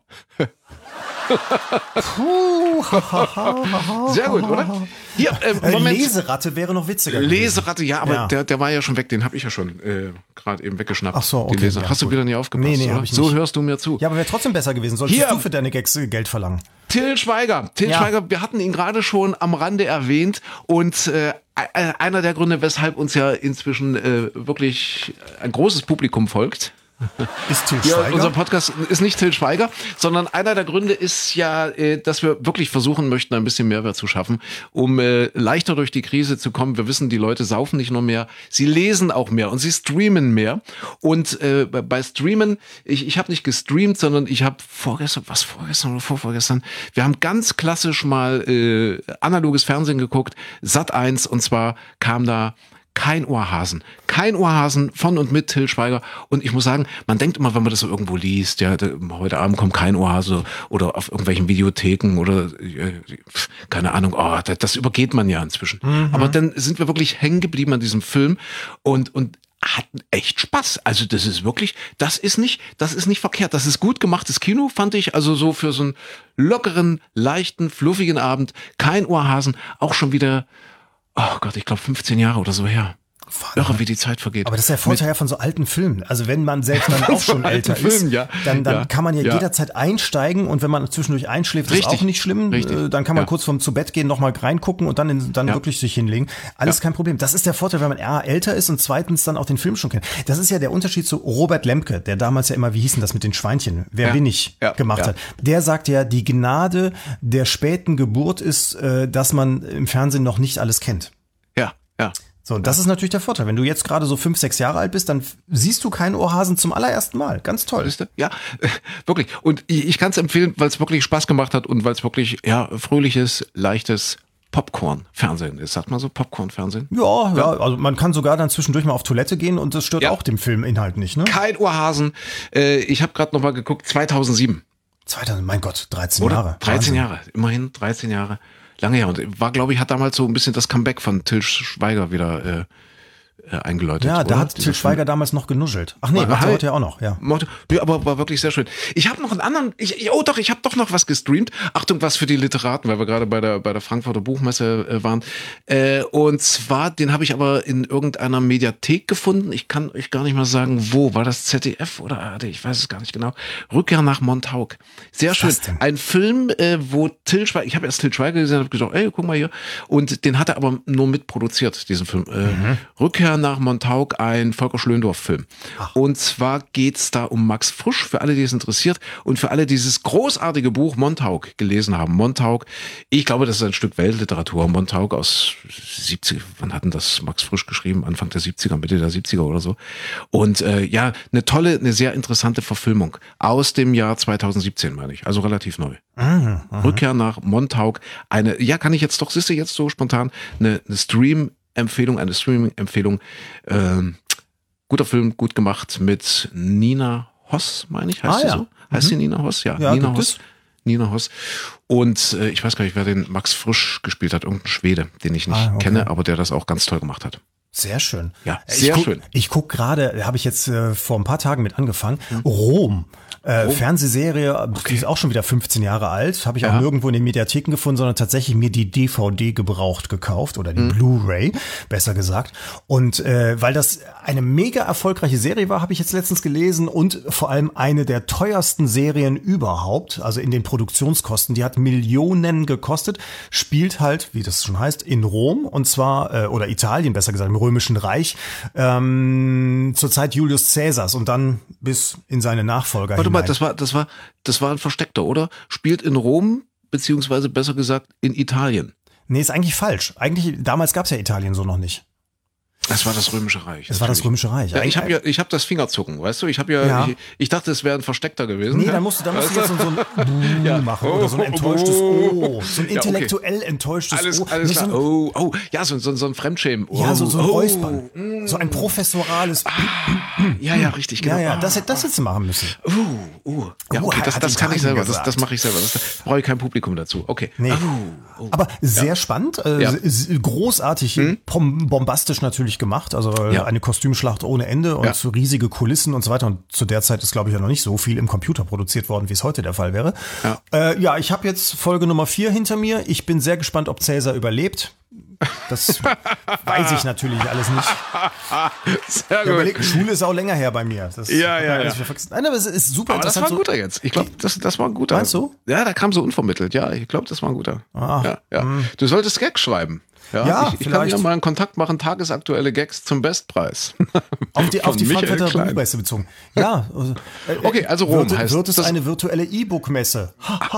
Puh, Sehr gut, oder? Hier, äh, Äh, Moment. Leseratte wäre noch witziger gewesen. Leseratte, ja, aber Ja. Der, der war ja schon weg, den habe ich ja schon äh, gerade eben weggeschnappt. Ach so, okay, Die Leser. ja, Hast du gut. wieder nie aufgepasst? Nee, nee, oder? hab ich So nicht. hörst du mir zu. Ja, aber wäre trotzdem besser gewesen. Solltest Hier. du für deine Gags äh, Geld verlangen. Till Schweiger, Till Ja. Schweiger, wir hatten ihn gerade schon am Rande erwähnt und äh, e- einer der Gründe, weshalb uns ja inzwischen äh, wirklich ein großes Publikum folgt. Ist Til Ja, Schweiger? unser Podcast ist nicht Till Schweiger, sondern einer der Gründe ist ja, äh, dass wir wirklich versuchen möchten, ein bisschen Mehrwert zu schaffen, um äh, leichter durch die Krise zu kommen. Wir wissen, die Leute saufen nicht nur mehr, sie lesen auch mehr und sie streamen mehr. Und äh, bei Streamen, ich, ich habe nicht gestreamt, sondern ich habe vorgestern, was vorgestern oder vorvorgestern, wir haben ganz klassisch mal äh, analoges Fernsehen geguckt, Sat eins, und zwar kam da kein Ohrhasen. Kein Ohrhasen von und mit Till Schweiger. Und ich muss sagen, man denkt immer, wenn man das so irgendwo liest, ja, da, heute Abend kommt kein Ohrhase oder auf irgendwelchen Videotheken oder äh, keine Ahnung, oh, das, das übergeht man ja inzwischen. Mhm. Aber dann sind wir wirklich hängen geblieben an diesem Film und, und hatten echt Spaß. Also das ist wirklich, das ist nicht, das ist nicht verkehrt. Das ist gut gemachtes Kino, fand ich. Also so für so einen lockeren, leichten, fluffigen Abend. Kein Ohrhasen. Auch schon wieder, oh Gott, ich glaube fünfzehn Jahre oder so her. Irre, wie die Zeit vergeht. Aber das ist der Vorteil ja von so alten Filmen. Also wenn man selbst dann auch so schon alten älter Filmen, ist, ja. dann, dann Ja. kann man ja, Ja. jederzeit einsteigen und wenn man zwischendurch einschläft, ist Richtig. auch nicht schlimm. Richtig. Äh, Dann kann man Ja. kurz vorm zu Bett gehen, nochmal reingucken und dann, in, dann Ja. wirklich sich hinlegen. Alles Ja. kein Problem. Das ist der Vorteil, wenn man A, älter ist und zweitens dann auch den Film schon kennt. Das ist ja der Unterschied zu Robert Lemke, der damals ja immer, wie hieß denn das mit den Schweinchen? Wer Ja. bin ich? Ja. gemacht Ja. hat. Der sagt ja, die Gnade der späten Geburt ist, äh, dass man im Fernsehen noch nicht alles kennt. Ja, ja. So, und das ist natürlich der Vorteil. Wenn du jetzt gerade so fünf, sechs Jahre alt bist, dann f- siehst du keinen Ohrhasen zum allerersten Mal. Ganz toll. Siehst du? Ja, äh, wirklich. Und ich, ich kann es empfehlen, weil es wirklich Spaß gemacht hat und weil es wirklich ja fröhliches, leichtes Popcorn-Fernsehen ist. Sagt man so, Popcorn-Fernsehen? Ja, ja, also man kann sogar dann zwischendurch mal auf Toilette gehen und das stört Ja. auch dem Filminhalt nicht, ne? Kein Ohrhasen. Äh, ich habe gerade noch mal geguckt, zweitausendsieben. zweitausend, mein Gott, dreizehn Oder? Jahre. dreizehn Wahnsinn. Jahre. Immerhin dreizehn Jahre. Lange her. Und war, glaube ich, hat damals so ein bisschen das Comeback von Till Schweiger wieder äh, äh, eingeläutet. Ja, da oder? hat Dieser Till Schweiger Film. damals noch genuschelt. Ach nee, Ah, macht er halt. heute ja auch noch, ja. Mochte- Ja, aber war wirklich sehr schön. Ich habe noch einen anderen, ich, ich- oh doch, ich habe doch noch was gestreamt. Achtung, was für die Literaten, weil wir gerade bei der, bei der Frankfurter Buchmesse äh, waren. Äh, und zwar, den habe ich aber in irgendeiner Mediathek gefunden. Ich kann euch gar nicht mal sagen, wo. War das Z D F oder A R D? Ich weiß es gar nicht genau. Rückkehr nach Montauk. Sehr schön. das denn? Ein Film, äh, wo Till Schweiger, ich habe erst Till Schweiger gesehen und habe gesagt, ey, guck mal hier. Und den hat er aber nur mitproduziert, diesen Film. Äh, Mhm. Rückkehr nach Montauk, ein Volker Schlöndorff-Film. Und zwar geht's da um Max Frisch, für alle, die es interessiert und für alle, die dieses großartige Buch Montauk gelesen haben. Montauk, ich glaube, das ist ein Stück Weltliteratur. Montauk aus siebzig, wann hat denn das Max Frisch geschrieben? Anfang der siebziger, Mitte der siebziger oder so. Und äh, ja, eine tolle, eine sehr interessante Verfilmung aus dem Jahr zweitausendsiebzehn, meine ich. Also relativ neu. Rückkehr nach Montauk. Eine, ja, kann ich jetzt doch, siehst du jetzt so spontan, eine, eine Stream-Empfehlung, eine Streaming-Empfehlung. Ähm, guter Film, gut gemacht mit Nina Hoss, meine ich, heißt Ah, sie ja. so? Heißt sie Nina Hoss? Ja, Ja, Nina gibt Hoss. es. Nina Hoss. Und äh, ich weiß gar nicht, wer den Max Frisch gespielt hat. Irgendein Schwede, den ich nicht Ah, okay. kenne, aber der das auch ganz toll gemacht hat. Sehr schön. Ja, Ich sehr guck, schön. Ich guck gerade, habe ich jetzt äh, vor ein paar Tagen mit angefangen, Rom. Äh, Fernsehserie, die ist auch schon wieder fünfzehn Jahre alt, habe ich Ja. auch nirgendwo in den Mediatheken gefunden, sondern tatsächlich mir die D V D gebraucht gekauft oder die Mhm. Blu-ray, besser gesagt. Und äh, weil das eine mega erfolgreiche Serie war, habe ich jetzt letztens gelesen und vor allem eine der teuersten Serien überhaupt, also in den Produktionskosten, die hat Millionen gekostet, spielt halt, wie das schon heißt, in Rom und zwar, äh, oder Italien besser gesagt, im Römischen Reich, ähm, zur Zeit Julius Caesars und dann bis in seine Nachfolger Warte mal, hinein. das war, das war, das war ein Versteckter, oder? Spielt in Rom, beziehungsweise besser gesagt in Italien. Nee, ist eigentlich falsch. Eigentlich, damals gab's ja Italien so noch nicht. Das war das Römische Reich. Es war das natürlich. Römische Reich. Ja, ich habe Eigentlich- ja, ich habe das Fingerzucken, weißt du? Ich habe ja, Ja. Ich, ich dachte, es wäre ein Versteckter gewesen. Nee, da musst du, da musst du jetzt so so ein Buh Ja. machen oder so ein enttäuschtes Oh. O. So ein Ja, okay. intellektuell enttäuschtes Alles, O. alles Nicht klar. so ein, Oh, oh, ja, so, so, so ein Fremdschämen. Oh, ja, so, so ein oh. Räuspern. So ein professorales. Ja, ja, richtig, genau. Ja, ja, das, hätt- das hättest du machen müssen. Uh, uh. Ja, Oh, okay, das, hat das kann ich Italien selber. Das, gesagt. das mache ich selber. Das, da brauche ich kein Publikum dazu. Okay. Nee. Oh, oh. Aber sehr spannend, äh, Ja. Hm? s- großartig, pom- bombastisch natürlich gemacht. Also äh, Ja. eine Kostümschlacht ohne Ende und Ja. so riesige Kulissen und so weiter. Und zu der Zeit ist, glaube ich, ja noch nicht so viel im Computer produziert worden, wie es heute der Fall wäre. Ja. Äh, ja, ich habe jetzt Folge Nummer vier hinter mir. Ich bin sehr gespannt, ob Cäsar überlebt. Das weiß ich natürlich alles nicht. Sehr Ja, gut. überleg, Schule ist auch länger her bei mir. Das Ja, ja, hab ich ja. alles wieder vergessen. Nein, aber es ist super Aber das war interessant. ein guter jetzt. Ich glaube, das, das war ein guter. Meinst du? Ja, da kam so unvermittelt. Ja, ich glaube, das war ein guter. Ah, ja, ja. Du solltest Gags schreiben. Ja, Ja, ich, ich kann vielleicht. dir mal einen Kontakt machen, tagesaktuelle Gags zum Bestpreis. Auf die, auf Von die Michael Frankfurter Klein. Buchmesse bezogen. Ja. also, äh, Okay, also Rom wird, heißt Wird es das- eine virtuelle E-Book-Messe?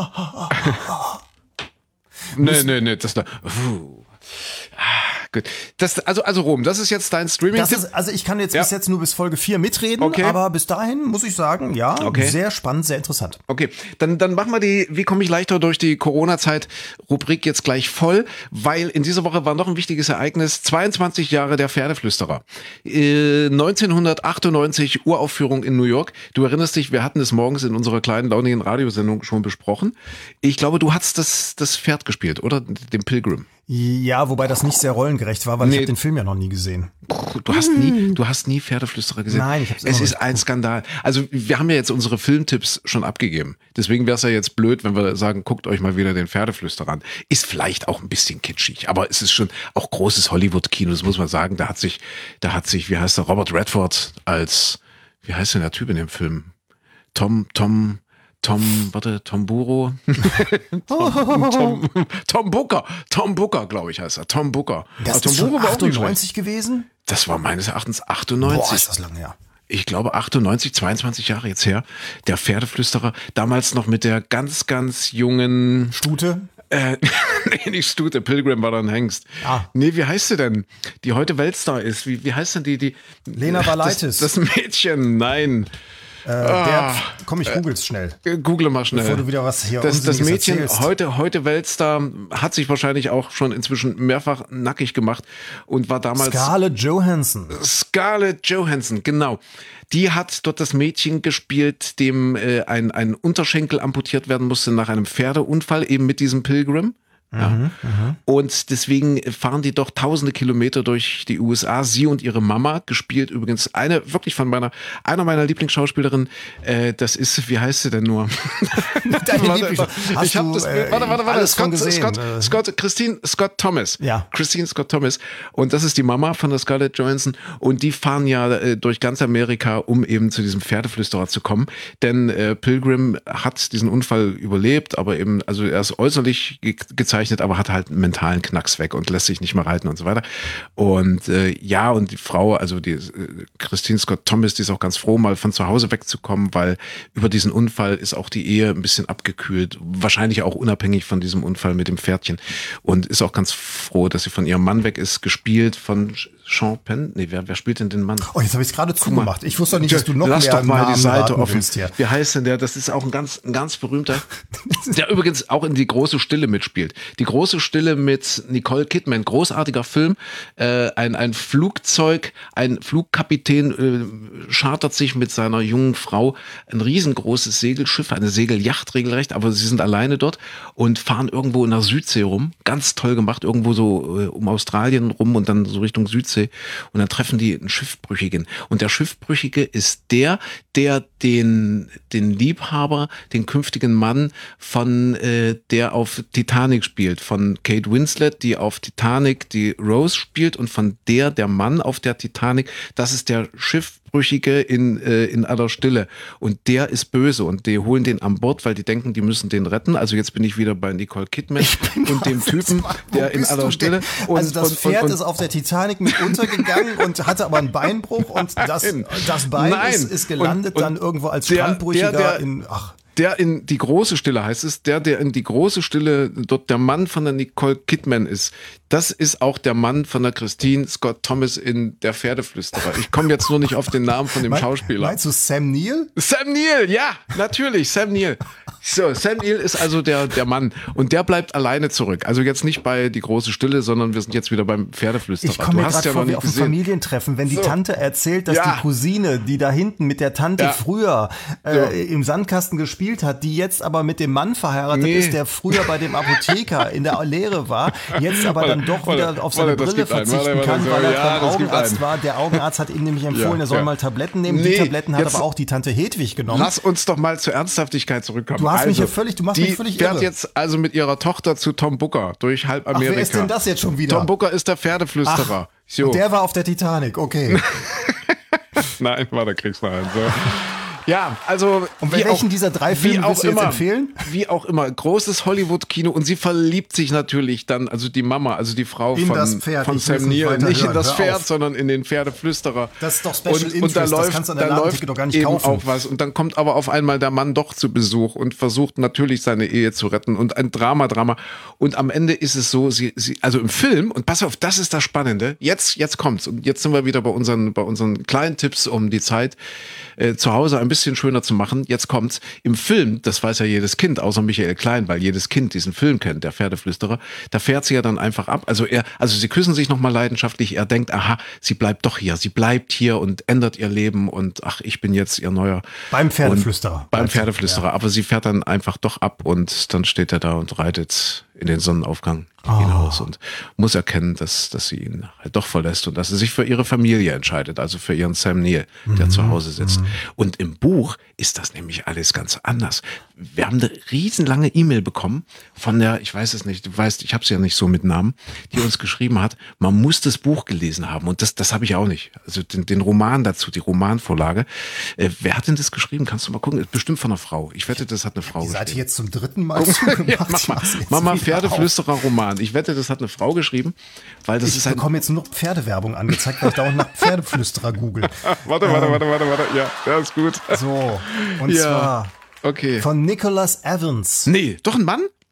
Nee, nee, nee, das da. Uh. Ah, gut. Das, also, also Rom, das ist jetzt dein Das Streaming-Tipp. ist, also ich kann jetzt Ja. bis jetzt nur bis Folge vier mitreden, Okay. aber bis dahin muss ich sagen, ja, Okay. sehr spannend, sehr interessant. Okay, dann, dann machen wir die Wie komme ich leichter durch die Corona-Zeit-Rubrik jetzt gleich voll, weil in dieser Woche war noch ein wichtiges Ereignis. zweiundzwanzig Jahre der Pferdeflüsterer. Äh, neunzehnhundertachtundneunzig Uraufführung in New York. Du erinnerst dich, wir hatten es morgens in unserer kleinen, launigen Radiosendung schon besprochen. Ich glaube, du hast das, das Pferd gespielt, oder? Den Pilgrim. Ja, wobei das nicht sehr rollengerecht war, weil ich Nee. habe den Film ja noch nie gesehen. Du hast nie, du hast nie Pferdeflüsterer gesehen. Nein, ich hab's immer Es noch ist nicht ein Skandal. Also wir haben ja jetzt unsere Filmtipps schon abgegeben. Deswegen wäre es ja jetzt blöd, wenn wir sagen, guckt euch mal wieder den Pferdeflüsterer an. Ist vielleicht auch ein bisschen kitschig, aber es ist schon auch großes Hollywood-Kino, das muss man sagen. Da hat sich, da hat sich, wie heißt der, Robert Redford als, wie heißt denn der Typ in dem Film? Tom, Tom, Tom, warte, Tom Buro? Tom, Tom, Tom Booker, Tom Booker, glaube ich, heißt er. Tom Booker. Das Aber Tom ist schon Booker war auch nicht schlecht. achtundneunzig gewesen? Das war meines Erachtens Boah, achtundneunzig. ist das lange her. Ich glaube achtundneunzig, zweiundzwanzig Jahre jetzt her. Der Pferdeflüsterer, damals noch mit der ganz, ganz jungen, Stute? Äh, nee, nicht Stute, Pilgrim war dann Hengst. Ah. Nee, wie heißt sie denn? Die heute Weltstar ist. Wie, wie heißt denn die? die Lena Valaitis. Das, das Mädchen, nein. Äh, der, komm, ich google's schnell. Google mal schnell. Bevor du wieder was hier Das, das Unsinniges Mädchen, erzählst. heute, heute Weltstar, hat sich wahrscheinlich auch schon inzwischen mehrfach nackig gemacht und war damals... Scarlett Johansson. Scarlett Johansson, genau. Die hat dort das Mädchen gespielt, dem äh, ein, ein Unterschenkel amputiert werden musste nach einem Pferdeunfall, eben mit diesem Pilgrim. Ja. Mhm, und deswegen fahren die doch tausende Kilometer durch die U S A. Sie und ihre Mama, gespielt übrigens eine, wirklich von meiner, einer meiner Lieblingsschauspielerinnen, äh, das ist, wie heißt sie denn nur? Deine warte, Lieblings- warte, Hast ich hab du, das, äh, warte, warte, warte, alles Scott, schon gesehen? Scott, Äh. Scott, Christine Scott Thomas. Ja. Christine Scott Thomas. Und das ist die Mama von der Scarlett Johansson. Und die fahren ja äh, durch ganz Amerika, um eben zu diesem Pferdeflüsterer zu kommen. Denn äh, Pilgrim hat diesen Unfall überlebt, aber eben, also er ist äußerlich ge- gezeichnet, aber hat halt einen mentalen Knacks weg und lässt sich nicht mehr reiten und so weiter. Und äh, ja, und die Frau, also die äh, Christine Scott Thomas, die ist auch ganz froh, mal von zu Hause wegzukommen, weil über diesen Unfall ist auch die Ehe ein bisschen abgekühlt. Wahrscheinlich auch unabhängig von diesem Unfall mit dem Pferdchen. Und ist auch ganz froh, dass sie von ihrem Mann weg ist, gespielt von Sean Penn. Nee, wer, wer spielt denn den Mann? Oh, jetzt habe ich es gerade zugemacht. Ich wusste doch nicht, dass du noch Lass mehr doch mal Namen die Seite raten offen. willst hier. Wie heißt denn der? Das ist auch ein ganz, ein ganz berühmter, der übrigens auch in Die große Stille mitspielt. Die große Stille mit Nicole Kidman, großartiger Film. Äh, ein, ein Flugzeug, ein Flugkapitän äh, chartert sich mit seiner jungen Frau ein riesengroßes Segelschiff, eine Segelyacht regelrecht, aber sie sind alleine dort und fahren irgendwo in der Südsee rum. Ganz toll gemacht, irgendwo so äh, um Australien rum und dann so Richtung Südsee. Und dann treffen die einen Schiffbrüchigen. Und der Schiffbrüchige ist der, der den, den Liebhaber, den künftigen Mann von äh, der auf Titanic spielt, von Kate Winslet, die auf Titanic die Rose spielt und von der, der Mann auf der Titanic, das ist der Schiffbrüchige in, äh, in aller Stille. Und der ist böse und die holen den an Bord, weil die denken, die müssen den retten. Also jetzt bin ich wieder bei Nicole Kidman und dem Typen, der in aller Stille. Und, also das und, Pferd und, und, ist auf der Titanic mit untergegangen und hatte aber einen Beinbruch und das, das Bein Nein. ist, ist gelandet Und- und dann irgendwo als der- Strandbrüchiger der- der- in, ach, Der in die große Stille heißt es, der, der in die große Stille dort der Mann von der Nicole Kidman ist, das ist auch der Mann von der Christine Scott Thomas in Der Pferdeflüsterer. Ich komme jetzt nur nicht auf den Namen von dem Mein- Schauspieler. Meinst du Sam Neill? Sam Neill, ja, natürlich, Sam Neill. So, Sam Neill ist also der, der Mann und der bleibt alleine zurück. Also jetzt nicht bei Die große Stille, sondern wir sind jetzt wieder beim Pferdeflüsterer. Ich komme mir Du hast gerade ja vor noch wie nicht auf einem gesehen. Familientreffen, wenn die So. Tante erzählt, dass Ja. die Cousine, die da hinten mit der Tante Ja. früher äh, Ja. im Sandkasten gespielt hat, die jetzt aber mit dem Mann verheiratet Nee. ist, der früher bei dem Apotheker in der Lehre war, jetzt aber dann doch Warte, wieder auf warte, seine das Brille gibt einen. verzichten Warte, warte, kann, weil warte. er Ja, beim das gibt Augenarzt einen. war. Der Augenarzt hat ihm nämlich empfohlen, Ja, er soll ja. mal Tabletten nehmen. Die Nee, Tabletten hat jetzt- aber auch die Tante Hedwig genommen. Lass uns doch mal zur Ernsthaftigkeit zurückkommen. Du hast mich also, hier völlig- du machst die mich völlig fährt irre. jetzt also mit ihrer Tochter zu Tom Booker durch halb Ach, Amerika. wer ist denn das jetzt schon wieder? Tom Booker ist der Pferdeflüsterer. So. Und der war auf der Titanic, okay. Nein, warte, kriegst du einen. So. Ja, also Und wie welchen auch, dieser drei wie Filme auch willst du jetzt immer, empfehlen? Wie auch immer, großes Hollywood-Kino und sie verliebt sich natürlich dann, also die Mama, also die Frau In von, das Pferd. von Ich will's Sam nicht Neill, weiter nicht in hören. das Hör Pferd, auf. sondern in den Pferdeflüsterer. Das ist doch Special und, und Interest, da das läuft, kannst du an der da läuft Ladentheke doch gar nicht eben kaufen. auch was und dann kommt aber auf einmal der Mann doch zu Besuch und versucht natürlich seine Ehe zu retten und ein Drama, Drama und am Ende ist es so, sie, sie, also im Film und pass auf, das ist das Spannende, jetzt, jetzt kommt's und jetzt sind wir wieder bei unseren, bei unseren kleinen Tipps, um die Zeit äh, zu Hause ein bisschen schöner zu machen, jetzt kommt's. Im Film, das weiß ja jedes Kind, außer Michael Klein, weil jedes Kind diesen Film kennt, der Pferdeflüsterer, da fährt sie ja dann einfach ab. Also er, also sie küssen sich nochmal leidenschaftlich, er denkt, aha, sie bleibt doch hier, sie bleibt hier und ändert ihr Leben und ach, ich bin jetzt ihr neuer. Beim Pferdeflüsterer. Und beim Pferdeflüsterer, aber sie fährt dann einfach doch ab und dann steht er da und reitet in den Sonnenaufgang hinaus und muss erkennen, dass, dass sie ihn halt doch verlässt und dass sie sich für ihre Familie entscheidet, also für ihren Sam Neill, der mhm. zu Hause sitzt. Mhm. Und im Buch ist das nämlich alles ganz anders. Wir haben eine riesenlange E-Mail bekommen von der, ich weiß es nicht, du weißt, ich habe sie ja nicht so mit Namen, die uns geschrieben hat, man muss das Buch gelesen haben und das, das habe ich auch nicht. Also den, den Roman dazu, die Romanvorlage. Äh, wer hat denn das geschrieben? Kannst du mal gucken? Bestimmt von einer Frau. Ich wette, das hat eine Frau Die geschrieben. seid ihr jetzt zum dritten Mal zugemacht. Ja, mach mal, mach mal Pferdeflüsterer Roman. Ich wette, das hat eine Frau geschrieben, weil das ich ist ein. Ich bekomme jetzt nur noch Pferdewerbung angezeigt, weil ich dauernd nach Pferdeflüsterer google. warte, warte, warte, warte, warte. Ja, ja, ist gut. So, und ja, zwar okay. von Nicholas Evans. Nee, doch ein Mann?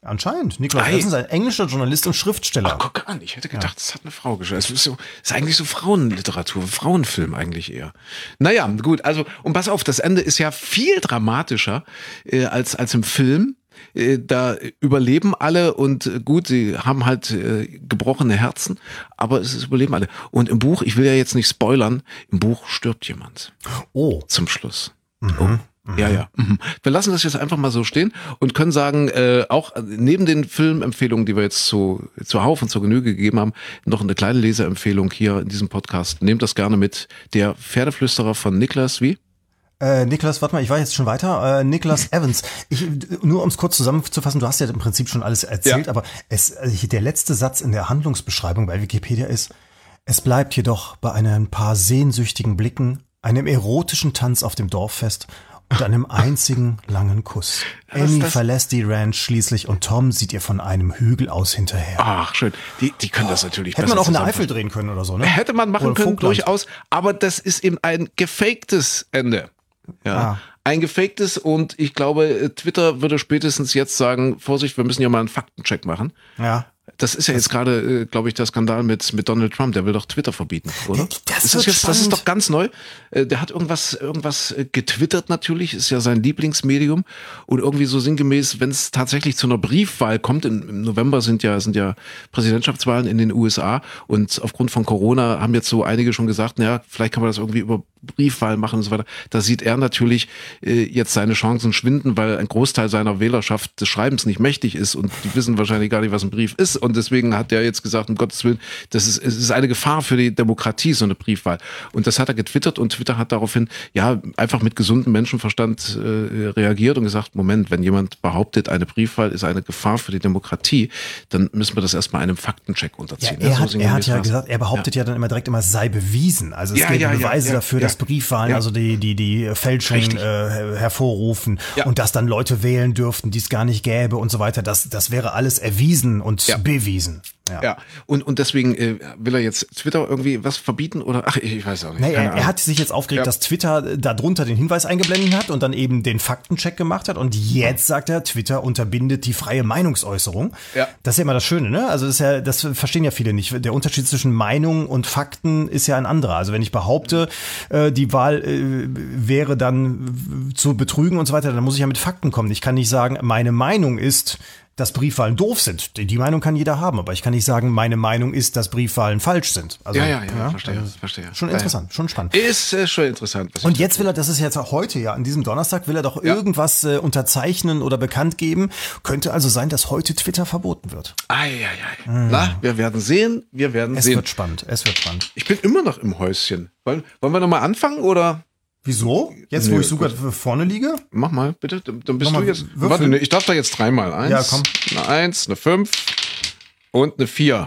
Anscheinend. Nicholas Ei. Evans ist ein englischer Journalist und Schriftsteller. Ach, guck an, ich hätte gedacht, das hat eine Frau geschrieben. Es ist, so, ist eigentlich so Frauenliteratur, Frauenfilm eigentlich eher. Naja, gut, also, und pass auf, das Ende ist ja viel dramatischer äh, als, als im Film. Äh, da überleben alle und äh, gut, sie haben halt äh, gebrochene Herzen, aber es ist, überleben alle. Und im Buch, ich will ja jetzt nicht spoilern, im Buch stirbt jemand. Oh. Zum Schluss. Mhm. Oh. Ja, ja. Mhm. Wir lassen das jetzt einfach mal so stehen und können sagen, äh, auch neben den Filmempfehlungen, die wir jetzt zu, zuhauf und zur Genüge gegeben haben, noch eine kleine Leseempfehlung hier in diesem Podcast. Nehmt das gerne mit. Der Pferdeflüsterer von Niklas, wie? Äh, Niklas, warte mal, ich war jetzt schon weiter. Äh, Niklas Evans. Ich, nur um es kurz zusammenzufassen, du hast ja im Prinzip schon alles erzählt, ja. aber es, also der letzte Satz in der Handlungsbeschreibung bei Wikipedia ist, es bleibt jedoch bei ein paar sehnsüchtigen Blicken, einem erotischen Tanz auf dem Dorffest und einem einzigen langen Kuss. Annie verlässt die Ranch schließlich und Tom sieht ihr von einem Hügel aus hinterher. Ach, schön. Die, die können das natürlich Hätte man auch in der Eifel drehen können oder so, ne? Hätte man machen oder können, Vogtland. durchaus. Aber das ist eben ein gefaktes Ende. Ja. Ah. Ein gefaktes und ich glaube, Twitter würde spätestens jetzt sagen, Vorsicht, wir müssen ja mal einen Faktencheck machen. Ja. Das ist ja jetzt gerade, äh, glaube ich, der Skandal mit, mit Donald Trump. Der will doch Twitter verbieten, oder? Das, ist das, jetzt, das ist doch ganz neu. Äh, der hat irgendwas, irgendwas äh, getwittert natürlich, ist ja sein Lieblingsmedium. Und irgendwie so sinngemäß, wenn es tatsächlich zu einer Briefwahl kommt, in, im November sind ja, sind ja Präsidentschaftswahlen in den U S A. Und aufgrund von Corona haben jetzt so einige schon gesagt, naja, vielleicht kann man das irgendwie über Briefwahl machen und so weiter. Da sieht er natürlich äh, jetzt seine Chancen schwinden, weil ein Großteil seiner Wählerschaft des Schreibens nicht mächtig ist und die wissen wahrscheinlich gar nicht, was ein Brief ist. Und deswegen hat er jetzt gesagt, um Gottes Willen, das ist, es ist eine Gefahr für die Demokratie, so eine Briefwahl. Und das hat er getwittert und Twitter hat daraufhin, ja, einfach mit gesundem Menschenverstand äh, reagiert und gesagt, Moment, wenn jemand behauptet, eine Briefwahl ist eine Gefahr für die Demokratie, dann müssen wir das erstmal einem Faktencheck unterziehen. Ja, er, ja, hat, so er hat ja was. gesagt, er behauptet ja. ja dann immer direkt immer, es sei bewiesen. Also es Ja, gäbe ja, ja, Beweise ja, dafür, ja. dass Briefwahlen Ja. also die, die, die Fälschung äh, hervorrufen Ja. und dass dann Leute wählen dürften, die es gar nicht gäbe und so weiter. Das, das wäre alles erwiesen und Ja. bewiesen. Ja. Ja, und, und deswegen äh, will er jetzt Twitter irgendwie was verbieten oder, ach, ich weiß auch nicht. Nee, Keine er, er Ahnung. hat sich jetzt aufgeregt, Ja. dass Twitter darunter den Hinweis eingeblendet hat und dann eben den Faktencheck gemacht hat. Und jetzt sagt er, Twitter unterbindet die freie Meinungsäußerung. Ja. Das ist ja immer das Schöne, ne? Also das ist ja, das verstehen ja viele nicht. Der Unterschied zwischen Meinung und Fakten ist ja ein anderer. Also wenn ich behaupte, äh, die Wahl äh, wäre dann äh, zu betrügen und so weiter, dann muss ich ja mit Fakten kommen. Ich kann nicht sagen, meine Meinung ist, dass Briefwahlen doof sind. Die, die Meinung kann jeder haben, aber ich kann nicht sagen, meine Meinung ist, dass Briefwahlen falsch sind. Also, Ja, ja, ja, verstehe, verstehe. Schon Ja, interessant, ja. schon spannend. Ist äh, schon interessant. Was Und ich jetzt will er, das ist jetzt auch heute, ja, an diesem Donnerstag, will er doch Ja. irgendwas äh, unterzeichnen oder bekannt geben. Könnte also sein, dass heute Twitter verboten wird. Ei, ei, ei. Na, wir werden sehen, wir werden Es sehen. wird spannend, es wird spannend. Ich bin immer noch im Häuschen. Wollen, wollen wir nochmal anfangen oder? Wieso? Jetzt, wo Nö, ich sogar gut. vorne liege? Mach mal, bitte. Dann bist Mach mal, du jetzt. würfel. Warte, ne, ich darf da jetzt dreimal. Eins, Ja, komm. eine Eins, eine Fünf und eine Vier.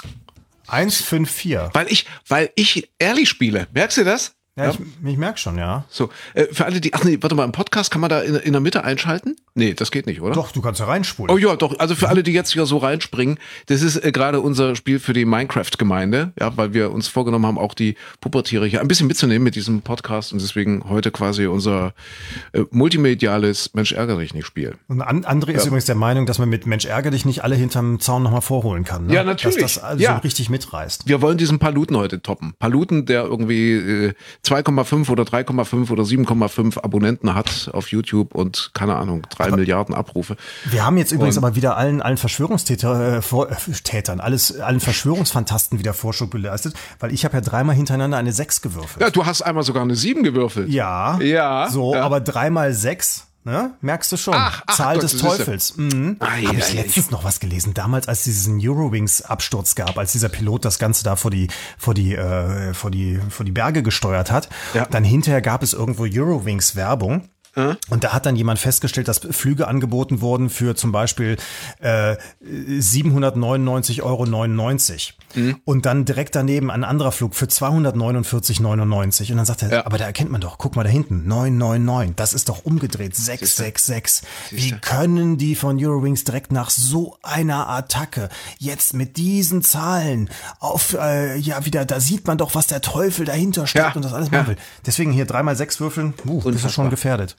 eins fünf vier. Weil ich, weil ich ehrlich spiele. Merkst du das? Ja, ich, ich merke schon, ja. So, äh, für alle, die, ach nee, warte mal, im Podcast kann man da in, in der Mitte einschalten? Nee, das geht nicht, oder? Doch, du kannst ja reinspulen. Oh ja, doch. Also für alle, die jetzt hier so reinspringen, das ist äh, gerade unser Spiel für die Minecraft-Gemeinde, ja, weil wir uns vorgenommen haben, auch die Pubertiere hier ein bisschen mitzunehmen mit diesem Podcast und deswegen heute quasi unser äh, multimediales Mensch ärgere dich nicht Spiel. Und An- André ist übrigens der Meinung, dass man mit Mensch ärger dich nicht alle hinterm Zaun nochmal vorholen kann. Ne? Ja, natürlich. Dass das also Ja. so richtig mitreißt. Wir wollen diesen Paluten heute toppen. Paluten, der irgendwie äh, zwei Komma fünf oder drei Komma fünf oder sieben Komma fünf Abonnenten hat auf YouTube und keine Ahnung, drei Milliarden Abrufe. Wir haben jetzt übrigens Und- aber wieder allen, allen Verschwörungstäter, äh, vor, äh, Tätern, alles, allen Verschwörungsfantasten wieder Vorschub geleistet, weil ich habe ja dreimal hintereinander eine sechs gewürfelt. Ja, du hast einmal sogar eine sieben gewürfelt. Ja. Ja, So, ja. aber dreimal sechs, ne? Merkst du schon. Ach, ach Zahl Gott, des das ist ja- Teufels. Mhm. Ei, Habe ei, ich letztens noch was gelesen. Damals, als es diesen Eurowings-Absturz gab, als dieser Pilot das Ganze da vor die, vor die, äh, vor die, vor die Berge gesteuert hat, Ja. dann hinterher gab es irgendwo Eurowings-Werbung. Und da hat dann jemand festgestellt, dass Flüge angeboten wurden für zum Beispiel äh, siebenhundertneunundneunzig Euro neunundneunzig. Mhm. Und dann direkt daneben ein anderer Flug für zweihundertneunundvierzig neunundneunzig. Und dann sagt er, Ja. aber da erkennt man doch, guck mal da hinten, neun neun neun. Das ist doch umgedreht, sechs sechs sechs. Wie können die von Eurowings direkt nach so einer Attacke jetzt mit diesen Zahlen auf, äh, ja wieder, da sieht man doch, was der Teufel dahinter steckt Ja. und das alles Ja. machen will. Deswegen hier dreimal sechs würfeln, uh, bist du schon gefährdet.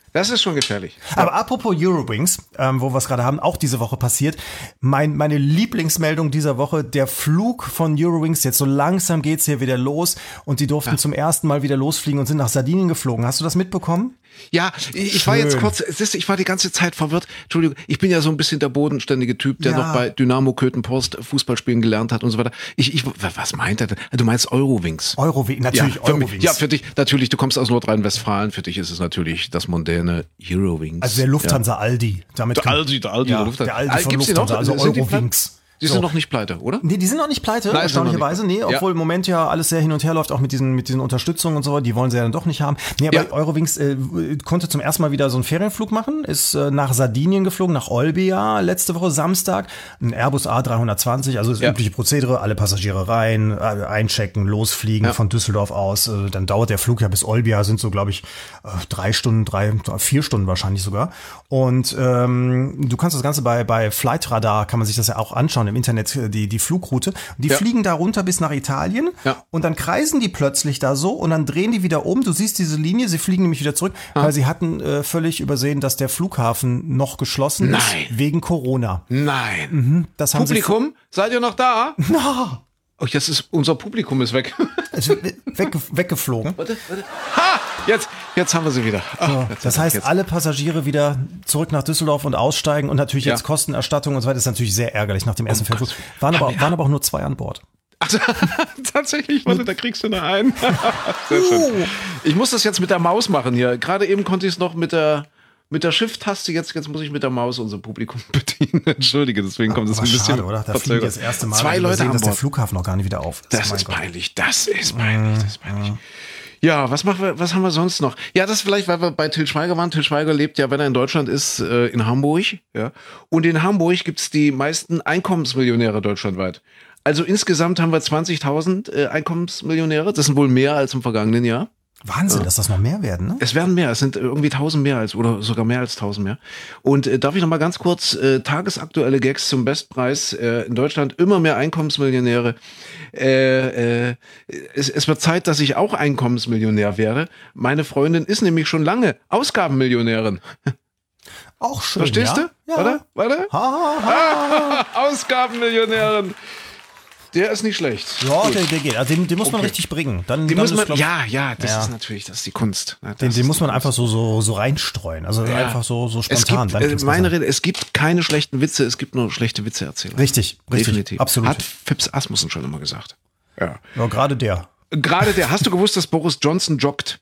Das ist schon gefährlich. Aber apropos Eurowings, ähm, wo wir es gerade haben, auch diese Woche passiert. Mein, meine Lieblingsmeldung dieser Woche, der Flug von Eurowings, jetzt so langsam geht's hier wieder los und die durften ja. zum ersten Mal wieder losfliegen und sind nach Sardinien geflogen. Hast du das mitbekommen? Ja, ich Schön. war jetzt kurz, ich war die ganze Zeit verwirrt. Entschuldigung, ich bin ja so ein bisschen der bodenständige Typ, der ja. noch bei Dynamo Köthen-Post Fußball spielen gelernt hat und so weiter. Ich, ich, was meint er denn? Du meinst Eurowings? Eurowings, natürlich ja, Eurowings. Ja, für dich, natürlich, du kommst aus Nordrhein-Westfalen, für dich ist es natürlich das mondäne Eurowings. Also der Lufthansa ja. Aldi. Damit der Aldi, der Aldi, ja, der Lufthansa. Der Aldi von Gibt's Lufthansa, noch? also Eurowings. Die so. sind noch nicht pleite, oder? Nee, die sind noch nicht pleite, Nein, erstaunlicherweise. Nee, obwohl ja. im Moment ja alles sehr hin und her läuft, auch mit diesen, mit diesen Unterstützungen und so, die wollen sie ja dann doch nicht haben. Nee, aber ja. Eurowings äh, konnte zum ersten Mal wieder so einen Ferienflug machen, ist äh, nach Sardinien geflogen, nach Olbia, letzte Woche Samstag. Ein Airbus A drei zwanzig, also das ja. übliche Prozedere, alle Passagiere rein, äh, einchecken, losfliegen ja. von Düsseldorf aus. Äh, dann dauert der Flug ja bis Olbia, sind so, glaube ich, äh, drei Stunden, drei, vier Stunden wahrscheinlich sogar. Und ähm, du kannst das Ganze bei, bei Flightradar, kann man sich das ja auch anschauen im Internet, die die Flugroute. Die ja. fliegen da runter bis nach Italien ja. und dann kreisen die plötzlich da so und dann drehen die wieder um. Du siehst diese Linie, sie fliegen nämlich wieder zurück, ja. weil sie hatten äh, völlig übersehen, dass der Flughafen noch geschlossen Nein. ist wegen Corona. Nein. Mhm, das haben Publikum, sie seid ihr noch da? No. Oh, jetzt ist unser Publikum ist weg. Ist weg, weggeflogen. Warte, warte. Ha! Jetzt, jetzt haben wir sie wieder. Ach, so, das heißt, jetzt. alle Passagiere wieder zurück nach Düsseldorf und aussteigen und natürlich ja. jetzt Kostenerstattung und so weiter. Das ist natürlich sehr ärgerlich nach dem ersten Fernflug. Waren aber, ja. waren aber auch nur zwei an Bord. Ach, tatsächlich, warte, da kriegst du noch einen. Sehr schön. Ich muss das jetzt mit der Maus machen hier. Gerade eben konnte ich es noch mit der Mit der Shift-Taste, jetzt, jetzt muss ich mit der Maus unser Publikum bedienen. Entschuldige, deswegen kommt das ein bisschen schade, oder? Da fliegt das erste Mal. Zwei Leute sehen, an dass der Bord. Flughafen noch gar nicht wieder auf ist. Das ist peinlich, das ist peinlich, das ist peinlich. Ja, was machen wir, was haben wir sonst noch? Ja, das vielleicht, weil wir bei Til Schweiger waren. Til Schweiger lebt ja, wenn er in Deutschland ist, in Hamburg. Ja. Und in Hamburg gibt's die meisten Einkommensmillionäre deutschlandweit. Also insgesamt haben wir zwanzigtausend Einkommensmillionäre. Das sind wohl mehr als im vergangenen Jahr. Wahnsinn, ja. dass das noch mehr werden, ne? Es werden mehr, es sind irgendwie tausend mehr als oder sogar mehr als tausend mehr. Und äh, darf ich noch mal ganz kurz äh, tagesaktuelle Gags zum Bestpreis äh, in Deutschland, immer mehr Einkommensmillionäre. Äh, äh, es, es wird Zeit, dass ich auch Einkommensmillionär werde. Meine Freundin ist nämlich schon lange Ausgabenmillionärin. Auch schön, verstehst ja? du? Ja. Warte, warte. Ha, ha, ha. Ah, Ausgabenmillionärin. Der ist nicht schlecht. Ja, der, der geht. Also den, den muss man okay. richtig bringen. Dann, den dann muss man, ist, glaub, ja, ja, das ja. ist natürlich, das ist die Kunst. Das den den muss man Kunst. einfach so, so, so reinstreuen. Also ja. einfach so, so spontan. Es gibt, äh, meine Rede, es gibt keine schlechten Witze, es gibt nur schlechte Witzeerzähler. Richtig, richtig. Definitiv. Absolut. Hat Phipps Asmussen schon immer gesagt. Ja. Ja, gerade der. Gerade der. Hast du gewusst, dass Boris Johnson joggt?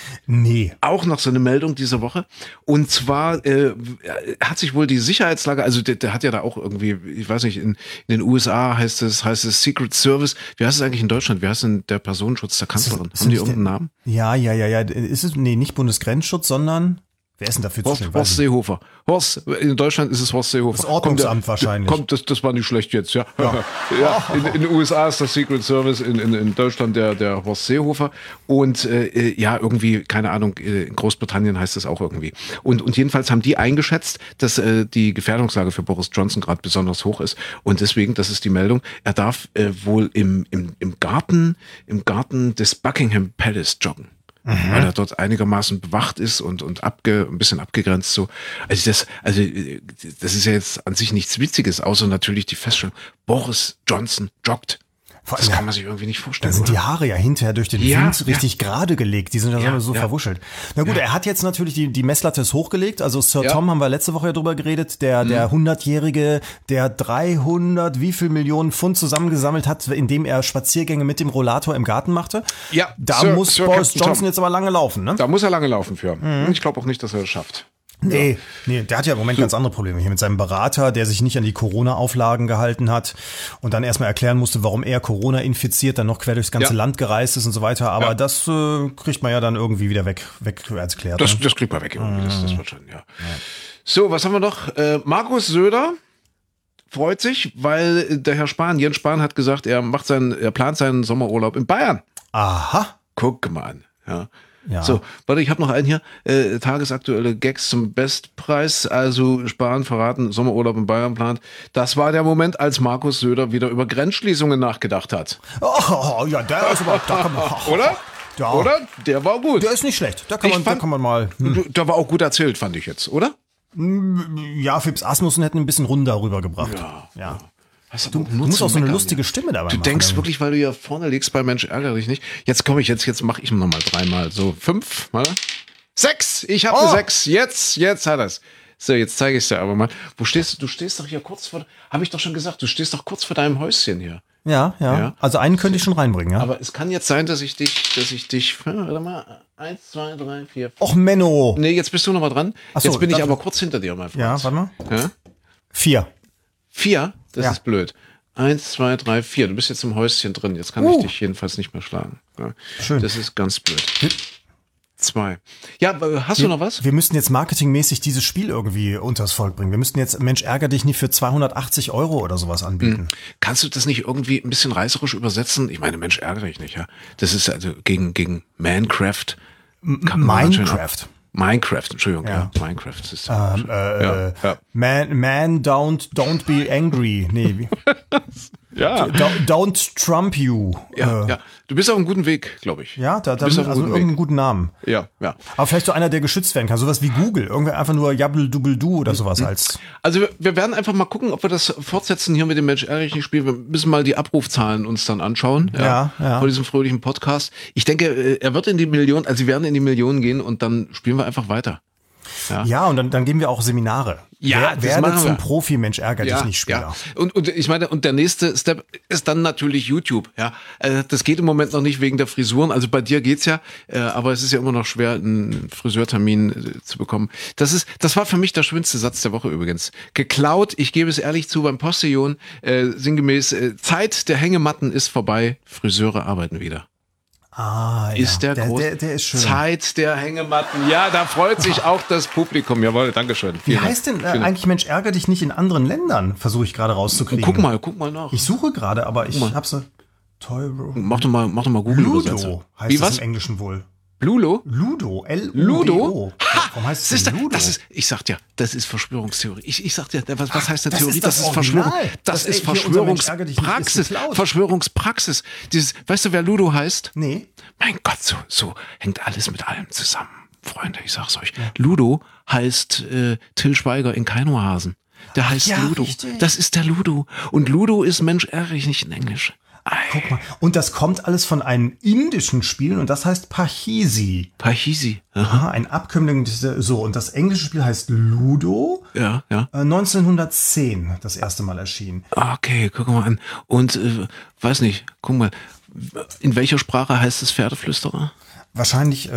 Nee. Auch noch so eine Meldung diese Woche. Und zwar äh, hat sich wohl die Sicherheitslage, also der, der hat ja da auch irgendwie, ich weiß nicht, in, in den U S A heißt es, heißt es Secret Service. Wie heißt es eigentlich in Deutschland? Wie heißt denn der Personenschutz der Kanzlerin? Ist, Haben die ist irgendeinen der, Namen? Ja, ja, ja, ja. Ist es, nee, nicht Bundesgrenzschutz, sondern wer ist denn dafür Horst, zuständig? Horst Seehofer. Horst, in Deutschland ist es Horst Seehofer. Das Ordnungsamt kommt, wahrscheinlich. Kommt, das, das war nicht schlecht jetzt, ja. Ja. ja in, in den U S A ist das Secret Service, in, in, in Deutschland der, der Horst Seehofer. Und äh, ja, irgendwie, keine Ahnung, in Großbritannien heißt es auch irgendwie. Und, und jedenfalls haben die eingeschätzt, dass äh, die Gefährdungslage für Boris Johnson gerade besonders hoch ist. Und deswegen, das ist die Meldung, er darf äh, wohl im, im, im Garten, im Garten des Buckingham Palace joggen. Mhm. Weil er dort einigermaßen bewacht ist und, und abge, ein bisschen abgegrenzt so. Also das, also das ist ja jetzt an sich nichts Witziges, außer natürlich die Feststellung, Boris Johnson joggt. Das kann man sich irgendwie nicht vorstellen. Da sind oder? die Haare ja hinterher durch den Ja, Wind richtig ja. gerade gelegt. Die sind ja, Ja, so ja. verwuschelt. Na gut, Ja. er hat jetzt natürlich die, die Messlatte ist hochgelegt. Also Sir Ja. Tom haben wir letzte Woche ja drüber geredet. Der, Mhm. der hundertjährige, der dreihundert wie viel Millionen Pfund zusammengesammelt hat, indem er Spaziergänge mit dem Rollator im Garten machte. Ja, Da Sir- muss Sir Boris Captain Johnson Tom. jetzt aber lange laufen, ne? Da muss er lange laufen für. Mhm. Ich glaube auch nicht, dass er es schafft. Nee, nee, der hat ja im Moment ganz andere Probleme hier mit seinem Berater, der sich nicht an die Corona-Auflagen gehalten hat und dann erstmal erklären musste, warum er Corona infiziert, dann noch quer durchs ganze Ja. Land gereist ist und so weiter. Aber Ja. das äh, kriegt man ja dann irgendwie wieder weg, weg erklärt. Das, Ne? das kriegt man weg irgendwie. Das, das wird schon, ja. So, was haben wir noch? Äh, Markus Söder freut sich, weil der Herr Spahn, Jens Spahn hat gesagt, er macht seinen, er plant seinen Sommerurlaub in Bayern. Aha. Guck mal an. Ja. Ja. So, warte, ich habe noch einen hier. Äh, tagesaktuelle Gags zum Bestpreis. Also Spahn verraten, Sommerurlaub in Bayern plant. Das war der Moment, als Markus Söder wieder über Grenzschließungen nachgedacht hat. Oh, ja, der ist aber, da kann man, Oder? Ja. Oder? Der war gut. Der ist nicht schlecht. Da kann, Ich man, da fand- kann man mal. Hm. Der war auch gut erzählt, fand ich jetzt, oder? Ja, Phipps Asmussen hätten ein bisschen runder rübergebracht. Ja. ja. Hast Du, aber du nur musst zu auch so eine meckern, lustige ja. Stimme dabei Du machen. denkst wirklich, weil du hier vorne liegst bei Mensch ärgere dich nicht. Jetzt komme ich jetzt, jetzt mache ich noch mal dreimal. So, fünf, mal. Sechs! Ich habe Oh. eine sechs. Jetzt, jetzt hat er's. So, jetzt zeige ich es dir aber mal. Wo stehst du? Du stehst doch hier kurz vor, habe ich doch schon gesagt, du stehst doch kurz vor deinem Häuschen hier. Ja, ja, Ja. Also einen könnte ich schon reinbringen, ja. Aber es kann jetzt sein, dass ich dich, dass ich dich, warte mal, eins, zwei, drei, vier. Och, Menno. Nee, jetzt bist du noch mal dran. Ach so, jetzt bin ich dann- aber kurz hinter dir, mein Freund. Ja, warte mal. Ja? Vier. Vier? Das Ja. ist blöd. Eins, zwei, drei, vier. Du bist jetzt im Häuschen drin. Jetzt kann Uh. ich dich jedenfalls nicht mehr schlagen. Ja. Schön. Das ist ganz blöd. Zwei. Ja, äh, hast du noch was? Wir müssten jetzt marketingmäßig dieses Spiel irgendwie unters Volk bringen. Wir müssten jetzt Mensch ärger dich nicht für zweihundertachtzig Euro oder sowas anbieten. Kannst du das nicht irgendwie ein bisschen reißerisch übersetzen? Ich meine, Mensch, ärgere dich nicht, ja. Das ist also gegen, gegen Minecraft. Kann man ganz schön ab- Minecraft. Minecraft, Entschuldigung, ja. Ja. Minecraft ist Ähm, äh, ja, ja. Man, man don't, don't be angry. Nee, wie- Ja. don't, don't trump you. Ja, äh, ja. Du bist auf einem guten Weg, glaube ich. ja da, da du bist auf also einem guten irgendeinen Weg. guten Namen. Ja, ja. Aber vielleicht so einer, der geschützt werden kann. Sowas wie Google. Irgendwer einfach nur Jabbel Dubbel Du oder Mhm. sowas als. Also wir, wir werden einfach mal gucken, ob wir das fortsetzen hier mit dem Mensch ärgere dich nicht Spiel. Wir müssen mal die Abrufzahlen uns dann anschauen. Ja, ja. Von diesem fröhlichen Podcast. Ich denke, äh, er wird in die Millionen, also sie werden in die Millionen gehen und dann spielen wir einfach weiter. Ja. Ja, und dann, dann geben wir auch Seminare. Ja, Wer, das werde machen zum wir. Profi, Mensch ärger dich nicht Spieler. ja. Und, und ich meine, und der nächste Step ist dann natürlich YouTube. Ja, äh, das geht im Moment noch nicht wegen der Frisuren. Also bei dir geht's ja, äh, aber es ist ja immer noch schwer, einen Friseurtermin äh, zu bekommen. Das ist, das war für mich der schönste Satz der Woche übrigens. Geklaut, ich gebe es ehrlich zu, beim Postillon, äh, sinngemäß, äh, Zeit der Hängematten ist vorbei, Friseure arbeiten wieder. Ah, ja. Ist der, der, groß der, der ist schön. Zeit der Hängematten. Ja, da freut sich auch das Publikum. Jawohl, Dankeschön. Wie Vielen heißt denn Dank. äh, Vielen Dank. eigentlich Mensch ärger dich nicht in anderen Ländern? Versuche ich gerade rauszukriegen. Guck mal, guck mal nach. Ich suche gerade, aber ich mal. habe so. Teuro. Mach doch mal, mach doch mal Google-Übersetzung. Ludo heißt Wie das was? im Englischen wohl. Lulo? Ludo. L U D O. Ludo? Warum heißt es Das ist, denn Ludo? das ist, ich sag dir, das ist Verschwörungstheorie. Ich, ich sag dir, was, was heißt eine das Theorie? ist das das ist Original. Verschwörung. Das, Das, ist ey, hier, unser Mensch ärgere dich nicht, ist Verschwörungspraxis. geklaut. Verschwörungspraxis. Dieses, weißt du, wer Ludo heißt? Nee. Mein Gott, so, so hängt alles mit allem zusammen. Freunde, ich sag's euch. Ludo heißt äh, Till Schweiger in Keinohasen. Der heißt ja, Ludo. richtig. Das ist der Ludo. Und Ludo ist Mensch ärgere ich nicht in Englisch. Guck mal. Und das kommt alles von einem indischen Spiel und das heißt Pachisi. Pachisi. Aha, ein Abkömmling. So, und das englische Spiel heißt Ludo. Ja, ja. Äh, neunzehnhundertzehn das erste Mal erschienen. Okay, guck mal an. Und, äh, weiß nicht, guck mal, in welcher Sprache heißt es Pferdeflüsterer? Wahrscheinlich, äh,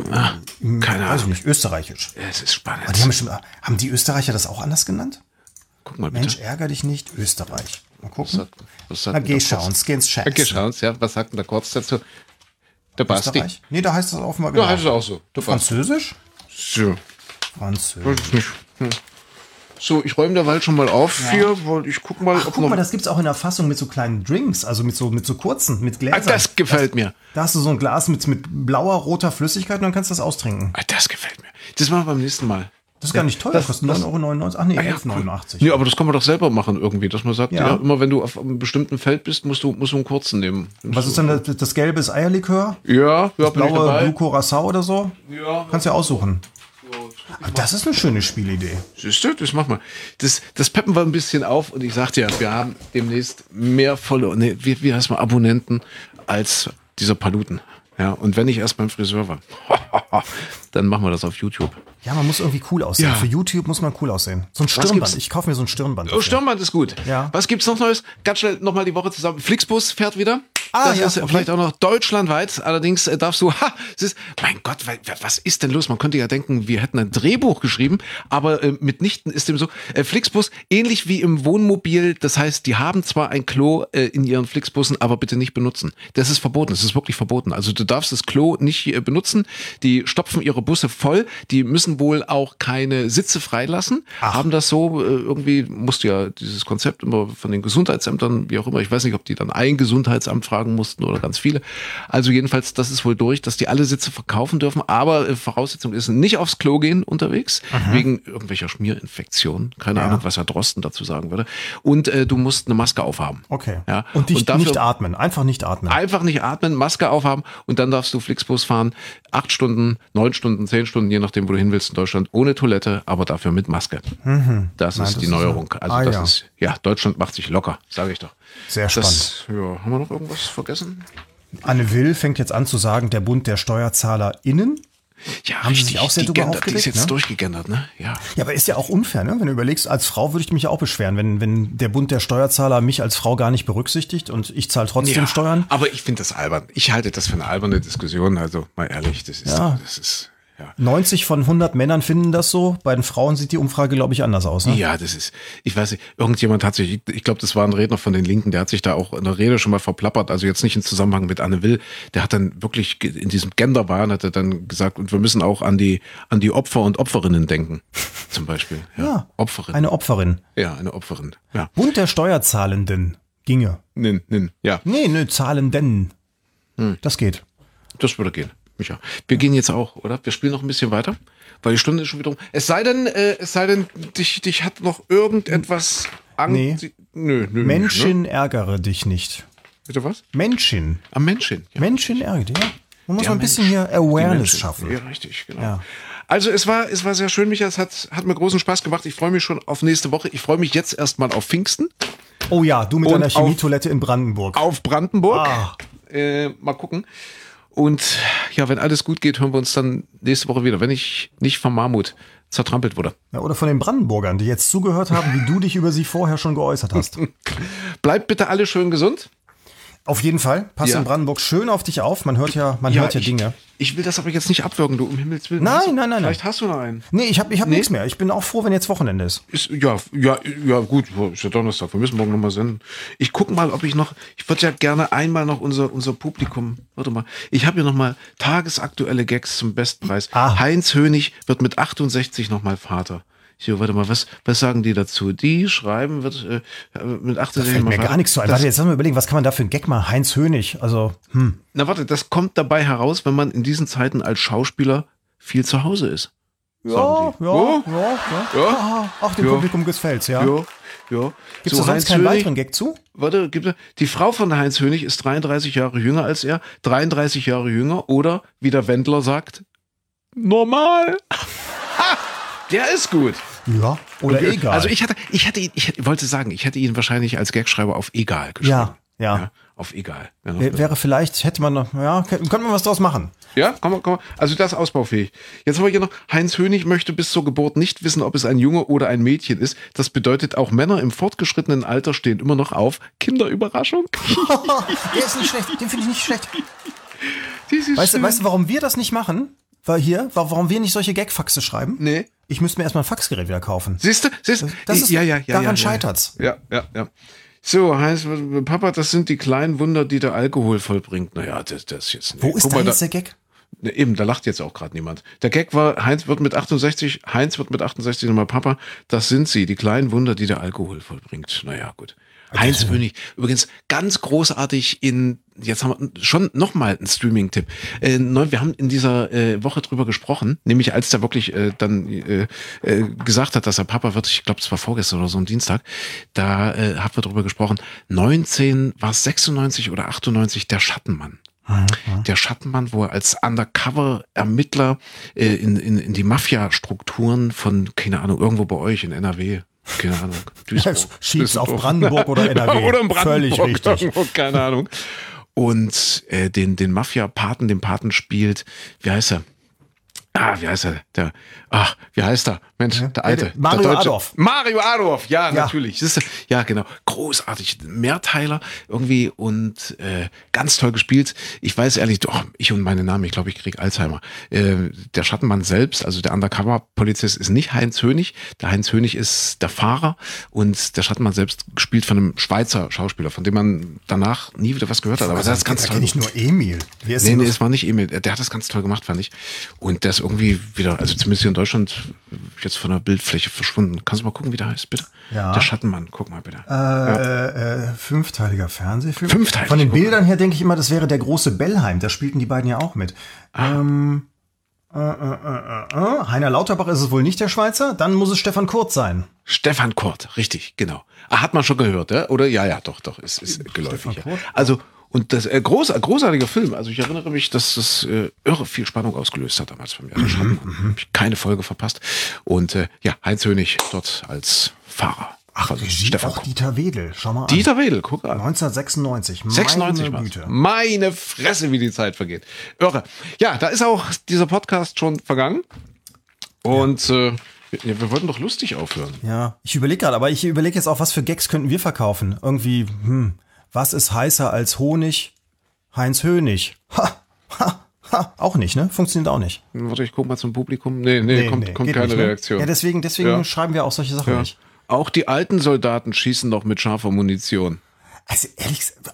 im- keine weiß ich Ahnung. nicht, österreichisch. Es ist spannend. Aber die haben, bestimmt, haben die Österreicher das auch anders genannt? Guck mal bitte. Mensch, ärger dich nicht, Österreich. Mal Was gucken. sagt, was sagt Na, denn geh der schauen, Kurz? skins Ja, geh checks. schauen, ja. Was sagt denn der Kurz dazu? Der Basti. Österreich? Nee, da heißt das offenbar Ja, heißt es auch so. Der Basti. Französisch? So, Französisch. weiß ich nicht. Hm. So, ich räume derweil schon mal auf hier, weil ich guck mal, Ach, ob guck noch... mal, das gibt's auch in der Fassung mit so kleinen Drinks, also mit so, mit so kurzen, mit ah, Gläsern. das gefällt mir. Da hast du so ein Glas mit, mit blauer, roter Flüssigkeit und dann kannst du das austrinken. Ah, das gefällt mir. Das machen wir beim nächsten Mal. Das ist gar nicht teuer, das- kostet das- neun Euro neunundneunzig. Ach nee, Ah, ja, elf Euro neunundachtzig. Nee, aber das kann man doch selber machen irgendwie, dass man sagt, ja. Ja. immer wenn du auf einem bestimmten Feld bist, musst du, musst du einen kurzen nehmen. Was ist denn das, das gelbe ist Eierlikör? Ja, ja, bin ich Blaue dabei. Blue Curacao oder so? Ja, Kannst du ja aussuchen. Aber das ist eine schöne Spielidee. siehst du, das machen wir. Das, das peppen wir ein bisschen auf und ich sagte ja, wir haben demnächst mehr volle, nee, wie, wie heißt man, Abonnenten als dieser Paluten. Ja, und wenn ich erst beim Friseur war, dann machen wir das auf YouTube. Ja, man muss irgendwie cool aussehen. Ja. Für YouTube muss man cool aussehen. So ein Stirnband. gibt's? Ich kaufe mir so ein Stirnband. Oh, dafür. Stirnband ist gut. Ja. Was gibt's noch Neues? Ganz schnell nochmal die Woche zusammen. Flixbus fährt wieder. Ah, das ja, ist okay. vielleicht auch noch deutschlandweit. Allerdings äh, darfst du, ha, es ist, mein Gott, weil, was ist denn los? Man könnte ja denken, wir hätten ein Drehbuch geschrieben, aber äh, mitnichten ist dem so. Äh, Flixbus, ähnlich wie im Wohnmobil, das heißt, die haben zwar ein Klo äh, in ihren Flixbussen, aber bitte nicht benutzen. Das ist verboten, das ist wirklich verboten. Also du darfst das Klo nicht äh, benutzen. Die stopfen ihre Busse voll, die müssen wohl auch keine Sitze freilassen, haben das so, äh, irgendwie musst du ja dieses Konzept immer von den Gesundheitsämtern, wie auch immer, ich weiß nicht, ob die dann ein Gesundheitsamt fragen tragen mussten oder ganz viele. Also jedenfalls, das ist wohl durch, dass die alle Sitze verkaufen dürfen, aber äh, Voraussetzung ist nicht aufs Klo gehen unterwegs, mhm. wegen irgendwelcher Schmierinfektionen. Keine ja. Ahnung, was Herr Drosten dazu sagen würde. Und äh, du musst eine Maske aufhaben. Okay. Ja. Und, dich, und dafür, nicht atmen, einfach nicht atmen. Einfach nicht atmen, Maske aufhaben und dann darfst du Flixbus fahren, acht Stunden, neun Stunden, zehn Stunden, je nachdem, wo du hin willst in Deutschland, ohne Toilette, aber dafür mit Maske. Mhm. Das Nein, ist das die ist Neuerung. Also ah, das ja. ist, ja, Deutschland macht sich locker, sage ich doch. Sehr spannend. Das, ja, haben wir noch irgendwas vergessen? Anne Will fängt jetzt an zu sagen, der Bund der SteuerzahlerInnen. Ja, haben richtig, sie sich auch sehr die, drüber gendert, aufgeregt, die ist jetzt ne? durchgegendert, ne? Ja. Ja, aber ist ja auch unfair, ne? Wenn du überlegst, als Frau würde ich mich auch beschweren, wenn, wenn der Bund der Steuerzahler mich als Frau gar nicht berücksichtigt und ich zahle trotzdem ja, Steuern. Aber ich finde das albern. Ich halte das für eine alberne Diskussion, also mal ehrlich, das ist, ja. das ist ja. neunzig von hundert Männern finden das so. Bei den Frauen sieht die Umfrage, glaube ich, anders aus. Ne? Ja, das ist, ich weiß nicht, irgendjemand hat sich, ich glaube, das war ein Redner von den Linken, der hat sich da auch in der Rede schon mal verplappert, also jetzt nicht im Zusammenhang mit Anne Will, der hat dann wirklich in diesem Genderwahn hat er dann gesagt, und wir müssen auch an die, an die Opfer und Opferinnen denken, zum Beispiel. Ja, ja Opferin. Eine Opferin. Ja, eine Opferin. Ja. Bund der Steuerzahlenden ginge. Nin, nin, ja. Nee, ne, Zahlenden. Hm. Das geht. Das würde gehen. Micha. Wir gehen jetzt auch, oder? Wir spielen noch ein bisschen weiter, weil die Stunde ist schon wieder um. Es sei denn, äh, es sei denn, dich, dich hat noch irgendetwas Angst. Nee. Nö, nö. Menschen, ne? ärgere dich nicht. Bitte was? Menschen. Am Menschen. Ja. Menschen ärgere dich, ja. Man muss mal ein bisschen hier Awareness schaffen. Ja, richtig, genau. Ja. Also es war, es war sehr schön, Micha. Es hat, hat mir großen Spaß gemacht. Ich freue mich schon auf nächste Woche. Ich freue mich jetzt erstmal auf Pfingsten. Oh ja, du mit Und deiner Chemietoilette in Brandenburg. Auf Brandenburg. Ah. Äh, mal gucken. Und ja, wenn alles gut geht, hören wir uns dann nächste Woche wieder, wenn ich nicht vom Mammut zertrampelt wurde. Ja, oder von den Brandenburgern, die jetzt zugehört haben, wie du dich über sie vorher schon geäußert hast. Bleibt bitte alle schön gesund. Auf jeden Fall. Pass Ja. in Brandenburg schön auf dich auf. Man hört ja, man hört ja ich, Dinge. Ich will das aber jetzt nicht abwürgen, du, um Himmels Willen. Nein, Hast du, nein, nein, Vielleicht nein. hast du noch einen. Nee, ich habe ich hab Nee? nichts mehr. Ich bin auch froh, wenn jetzt Wochenende ist. Ist, ja, ja, ja, gut, ist ja Donnerstag, wir müssen morgen nochmal senden. Ich gucke mal, ob ich noch, ich würde ja gerne einmal noch unser, unser Publikum, warte mal, ich habe hier nochmal tagesaktuelle Gags zum Bestpreis. Ah. Heinz Hönig wird mit achtundsechzig nochmal Vater. So, warte mal, was, was sagen die dazu? Die schreiben, wird äh, mit Da achtundsechzig fällt mir nochmal gar nichts zu ein. Warte, jetzt lass mal überlegen, was kann man da für einen Gag machen? Heinz Hönig, also, hm. Na warte, das kommt dabei heraus, wenn man in diesen Zeiten als Schauspieler viel zu Hause ist. Ja, sagen ja, die. Oh, ja, ja, ja. Ah, Ach, dem Ja. Publikum gefällt's, ja. Ja, ja. Gibt es So, da sonst Heinz keinen Hönig- weiteren Gag zu? Warte, gibt es, die Frau von Heinz Hönig ist dreiunddreißig Jahre jünger als er, dreiunddreißig Jahre jünger oder, wie der Wendler sagt, normal. Ha, der ist gut. Ja, oder Und, egal. Also ich hatte, ich hatte ihn, ich wollte sagen, ich hätte ihn wahrscheinlich als Gagschreiber auf egal geschrieben. Ja, ja. Ja, auf egal. Ja, noch- Wär- Wäre vielleicht, hätte man noch, ja, könnte man was draus machen. Ja, komm mal, komm mal. Also das ist ausbaufähig. Jetzt haben wir hier noch, Heinz Hönig möchte bis zur Geburt nicht wissen, ob es ein Junge oder ein Mädchen ist. Das bedeutet, auch Männer im fortgeschrittenen Alter stehen immer noch auf Kinderüberraschung. Der ist nicht schlecht, den finde ich nicht schlecht. Das ist Weißt du, schön. weißt du, warum wir das nicht machen? Weil hier, wa- warum wir nicht solche Gag-Faxe schreiben? Nee. Ich müsste mir erstmal ein Faxgerät wieder kaufen. Siehst du? Siehst du? Das ist, ja, ja, ja, daran ja, ja, scheitert's. Ja, ja, ja. So, heißt, Papa, das sind die kleinen Wunder, die der Alkohol vollbringt. Naja, das, das ist jetzt nicht. Wo ist Guck da mal, jetzt der Gag? Ne, eben, da lacht jetzt auch gerade niemand. Der Gag war, Heinz wird mit achtundsechzig, Heinz wird mit achtundsechzig nochmal Papa. Das sind sie, die kleinen Wunder, die der Alkohol vollbringt. Naja, gut. Heinz Hönig, übrigens ganz großartig in, jetzt haben wir schon nochmal einen Streaming-Tipp. Äh, neu, wir haben in dieser äh, Woche drüber gesprochen, nämlich als der wirklich äh, dann äh, äh, gesagt hat, dass er Papa wird, ich glaube, es war vorgestern oder so am Dienstag, da äh, haben wir drüber gesprochen, neunzehn, war es sechsundneunzig oder achtundneunzig, der Schattenmann. Der Schattenmann, wo er als Undercover-Ermittler äh, in, in, in die Mafia-Strukturen von, keine Ahnung, irgendwo bei euch in N R W, keine Ahnung, Duisburg, Schießt auf Brandenburg oder N R W. oder in Brandenburg, Völlig richtig. irgendwo, keine Ahnung. Und äh, den, den Mafia-Paten, den Paten spielt, wie heißt er? Ah, wie heißt er? Der, ach, wie heißt er? Mensch, der Alte. der Mario der Deutsche. Adorf. Mario Adorf, ja, Ja. natürlich. Siehst du? Ja, genau. Großartig. Mehrteiler irgendwie und äh, ganz toll gespielt. Ich weiß ehrlich, doch, ich und meine Namen, ich glaube, ich kriege Alzheimer. Äh, der Schattenmann selbst, also der Undercover-Polizist, ist nicht Heinz Hönig. Der Heinz Hönig ist der Fahrer und der Schattenmann selbst gespielt von einem Schweizer Schauspieler, von dem man danach nie wieder was gehört hat. Aber das ist ganz da toll. kenne ich nur Emil. Wer ist Nee, denn nee, das? es war nicht Emil. Der hat das ganz toll gemacht, fand ich. Und der ist irgendwie wieder, also zumindest hier in Deutschland, jetzt von der Bildfläche verschwunden. Kannst du mal gucken, wie der heißt, bitte? Ja. Der Schattenmann, guck mal bitte. Äh, ja. äh, fünfteiliger Fernsehfilm. Fünfteilig. Von den Bildern her denke ich immer, das wäre der große Bellheim. Da spielten die beiden ja auch mit. Ah. Ähm, äh, äh, äh, äh. Heiner Lauterbach ist es wohl nicht, der Schweizer. Dann muss es Stefan Kurt sein. Stefan Kurt, richtig, genau. Ah, hat man schon gehört, ja? Oder? Ja, ja, doch, doch, ist, ist geläufig. Ja. Also, und das äh, groß, großartiger Film. Also ich erinnere mich, dass das äh, irre viel Spannung ausgelöst hat damals bei mir. Der Schatten. Mhm. Hab ich keine Folge verpasst. Und äh, ja, Heinz Hönig dort als Fahrer. Ach, also Stefan auch Kurt. Dieter Wedel, schau mal an. Dieter Wedel, guck an. neunzehnhundertsechsundneunzig. sechsundneunzig Meine Güte. Meine Fresse, wie die Zeit vergeht. Irre. Ja, da ist auch dieser Podcast schon vergangen. Und ja. äh, wir, wir wollten doch lustig aufhören. Ja, ich überlege gerade, aber ich überlege jetzt auch, was für Gags könnten wir verkaufen. Irgendwie, hm, was ist heißer als Honig? Heinz Hönig. Ha, ha, ha. Auch nicht, ne? Funktioniert auch nicht. Warte, ich guck mal zum Publikum. Nee, nee, nee kommt, nee, kommt keine nicht, Reaktion. Ne? Ja, deswegen, deswegen ja. schreiben wir auch solche Sachen ja. nicht. Auch die alten Soldaten schießen noch mit scharfer Munition. Also ehrlich gesagt.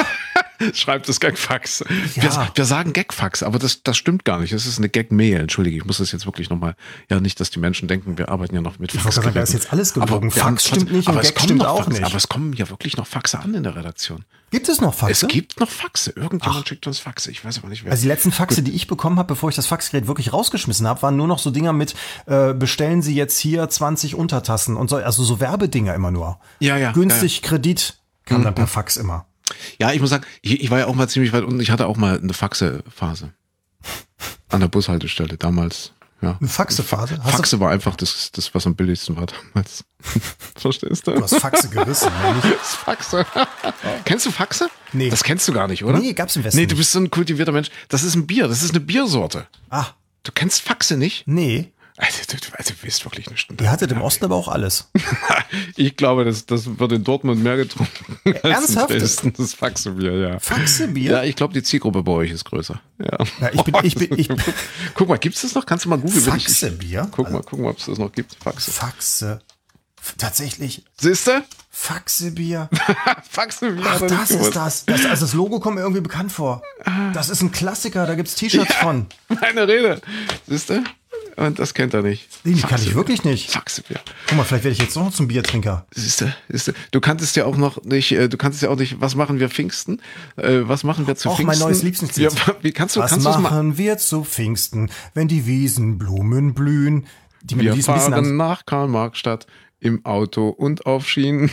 Schreibt das Gagfax. Ja. Wir, wir sagen Gagfax, aber das, das stimmt gar nicht. Das ist eine Gag-Mail. Entschuldige, ich muss das jetzt wirklich nochmal. Ja, nicht, dass die Menschen denken, wir arbeiten ja noch mit Fax. Ich sagen, da ist jetzt alles gelogen. Fax stimmt nicht und Gag stimmt auch nicht. Aber es kommen ja wirklich noch Faxe an in der Redaktion. Gibt es noch Faxe? Es gibt noch Faxe. Irgendjemand Ach. schickt uns Faxe. Ich weiß aber nicht, wer. Also die letzten Faxe, Gut. die ich bekommen habe, bevor ich das Faxgerät wirklich rausgeschmissen habe, waren nur noch so Dinger mit, äh, bestellen Sie jetzt hier zwanzig Untertassen und so, also so Werbedinger immer nur. Ja, ja. Günstig ja, ja. Kredit kam mhm. dann per Fax immer. Ja, ich muss sagen, ich, ich war ja auch mal ziemlich weit unten. Ich hatte auch mal eine Faxe-Phase. An der Bushaltestelle damals. Ja. Eine Faxe-Phase? Faxe war einfach das, das, was am billigsten war damals. Verstehst du? Du hast Faxe gerissen, ne? Das Faxe. Kennst du Faxe? Nee. Das kennst du gar nicht, oder? Nee, gab's im Westen Nee, du bist so ein kultivierter Mensch. Das ist ein Bier, das ist eine Biersorte. Ah. Du kennst Faxe nicht? Nee. Also, du, also, du weißt wirklich nicht. Ihr hattet im Osten aber auch alles. Ich glaube, das, das wird in Dortmund mehr getrunken. Ernsthaft? Als in das Faxebier, ja. Faxebier? Ja, ich glaube, die Zielgruppe bei euch ist größer. Ja, ja ich bin, ich bin, ich bin Guck mal, gibt's das noch? Kannst du mal googeln? Faxebier? Guck mal, guck mal, ob es das noch gibt. Faxe. Faxe. Tatsächlich. Siehst du? Faxebier. Faxebier. Ach, das ist das. das. Also das Logo kommt mir irgendwie bekannt vor. Das ist ein Klassiker, da gibt's T-Shirts ja, von. Meine Rede. Siehst du? Und das kennt er nicht. Nee, die kann ich wirklich nicht. Faxebier. Guck mal, vielleicht werde ich jetzt noch zum Biertrinker. Siehst du, siehst du, du kanntest ja auch noch nicht, du kanntest ja auch nicht, was machen wir Pfingsten? Äh, was machen wir zu auch Pfingsten? Auch mein neues Lieblingslied. Ja, wie kannst du, was kannst machen wir zu Pfingsten, wenn die Wiesenblumen blühen? Die wir fahren nach Karl-Marx-Stadt im Auto und auf Schienen.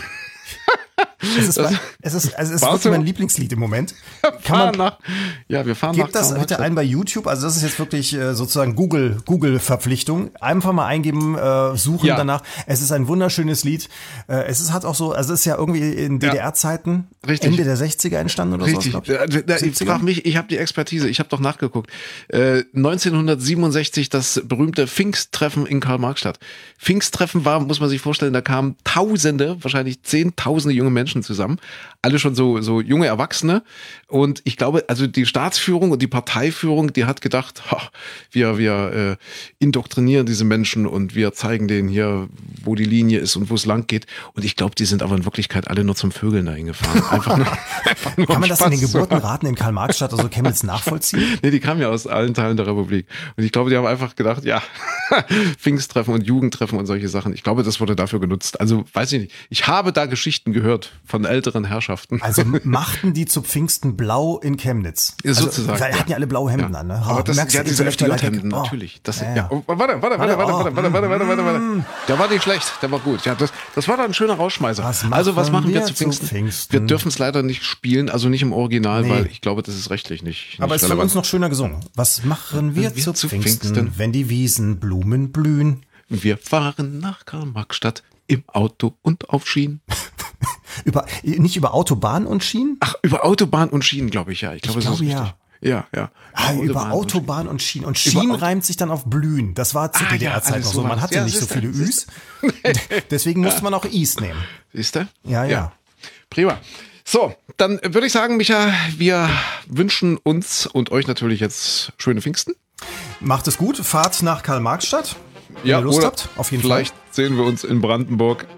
Es ist, bei, es ist, also es ist wirklich mein Lieblingslied im Moment. Kann man nach, ja, wir fahren Gebt das bitte ein bei YouTube. Also das ist jetzt wirklich äh, sozusagen Google Google Verpflichtung. Einfach mal eingeben, äh, suchen ja. danach. Es ist ein wunderschönes Lied. Äh, es ist, hat auch so, also es ist ja irgendwie in D D R-Zeiten, ja. Ende der sechziger entstanden oder Richtig. so. Richtig. Ich frage mich, ich habe die Expertise, ich habe doch nachgeguckt. Äh, neunzehnhundertsiebenundsechzig das berühmte Pfingsttreffen in Karl-Marx-Stadt. Pfingsttreffen war, muss man sich vorstellen, da kamen Tausende, wahrscheinlich Zehntausende junge Menschen zusammen, alle schon so so junge Erwachsene, und ich glaube, also die Staatsführung und die Parteiführung, die hat gedacht, ha, wir wir äh, indoktrinieren diese Menschen und wir zeigen denen hier, wo die Linie ist und wo es lang geht, und ich glaube, die sind aber in Wirklichkeit alle nur zum Vögeln dahin gefahren. Einfach nur, einfach nur Kann man Spaß das in den Geburtenraten in Karl-Marx-Stadt, also Chemnitz, nachvollziehen? Nee, die kamen ja aus allen Teilen der Republik, und ich glaube, die haben einfach gedacht, ja, Pfingsttreffen und Jugendtreffen und solche Sachen, ich glaube, das wurde dafür genutzt. Also weiß ich nicht, ich habe da Geschichten gehört von älteren Herrschaften. Also machten die zu Pfingsten blau in Chemnitz. Ja, sozusagen. Also, die hatten ja alle blaue Hemden ja. an, ne? Aber das sind ja diese F D J-Hemden, oh. natürlich. Das, ja, ja. ja. Oh, warte, warte, warte, warte, warte, warte, warte, warte, warte, warte. Der war nicht schlecht, der war gut. Ja, das, das war dann ein schöner Rausschmeißer. Was also was machen wir, wir zu Pfingsten? Pfingsten? Wir dürfen es leider nicht spielen, also nicht im Original, nee. weil ich glaube, das ist rechtlich nicht, nicht Aber es ist für uns noch schöner gesungen. Was machen wir, wir zu, zu Pfingsten, Pfingsten, wenn die Wiesenblumen blühen? Wir fahren nach Karl-Marx-Stadt im Auto und auf Schienen. über, nicht über Autobahn und Schienen? Ach, über Autobahn und Schienen, glaube ich, ja. Ich glaube, ich das glaube, ist ja. richtig. Ja, ja. Ah, Autobahn über Autobahn und Schienen. Und Schienen über reimt sich dann auf Blühen. Das war zu ah, D D R-Zeit ja, noch so. Man hatte ja, nicht so viele Üs. Deswegen musste man auch Is nehmen. Siehst du? Ja, ja, ja. Prima. So, dann würde ich sagen, Micha, wir wünschen uns und euch natürlich jetzt schöne Pfingsten. Macht es gut. Fahrt nach Karl-Marx-Stadt. Wenn ja, ihr Lust oder habt, auf jeden vielleicht Fall. Sehen wir uns in Brandenburg.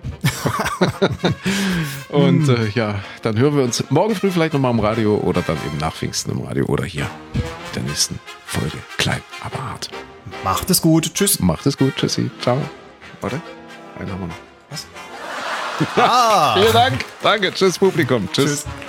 Und äh, ja, dann hören wir uns morgen früh vielleicht nochmal im Radio oder dann eben nach Pfingsten im Radio oder hier in der nächsten Folge. Klein, aber hart. Macht es gut. Tschüss. Macht es gut. Tschüssi. Ciao. Warte. Einen haben wir noch. Was? Ah. Vielen Dank. Danke. Tschüss, Publikum. Tschüss. Tschüss.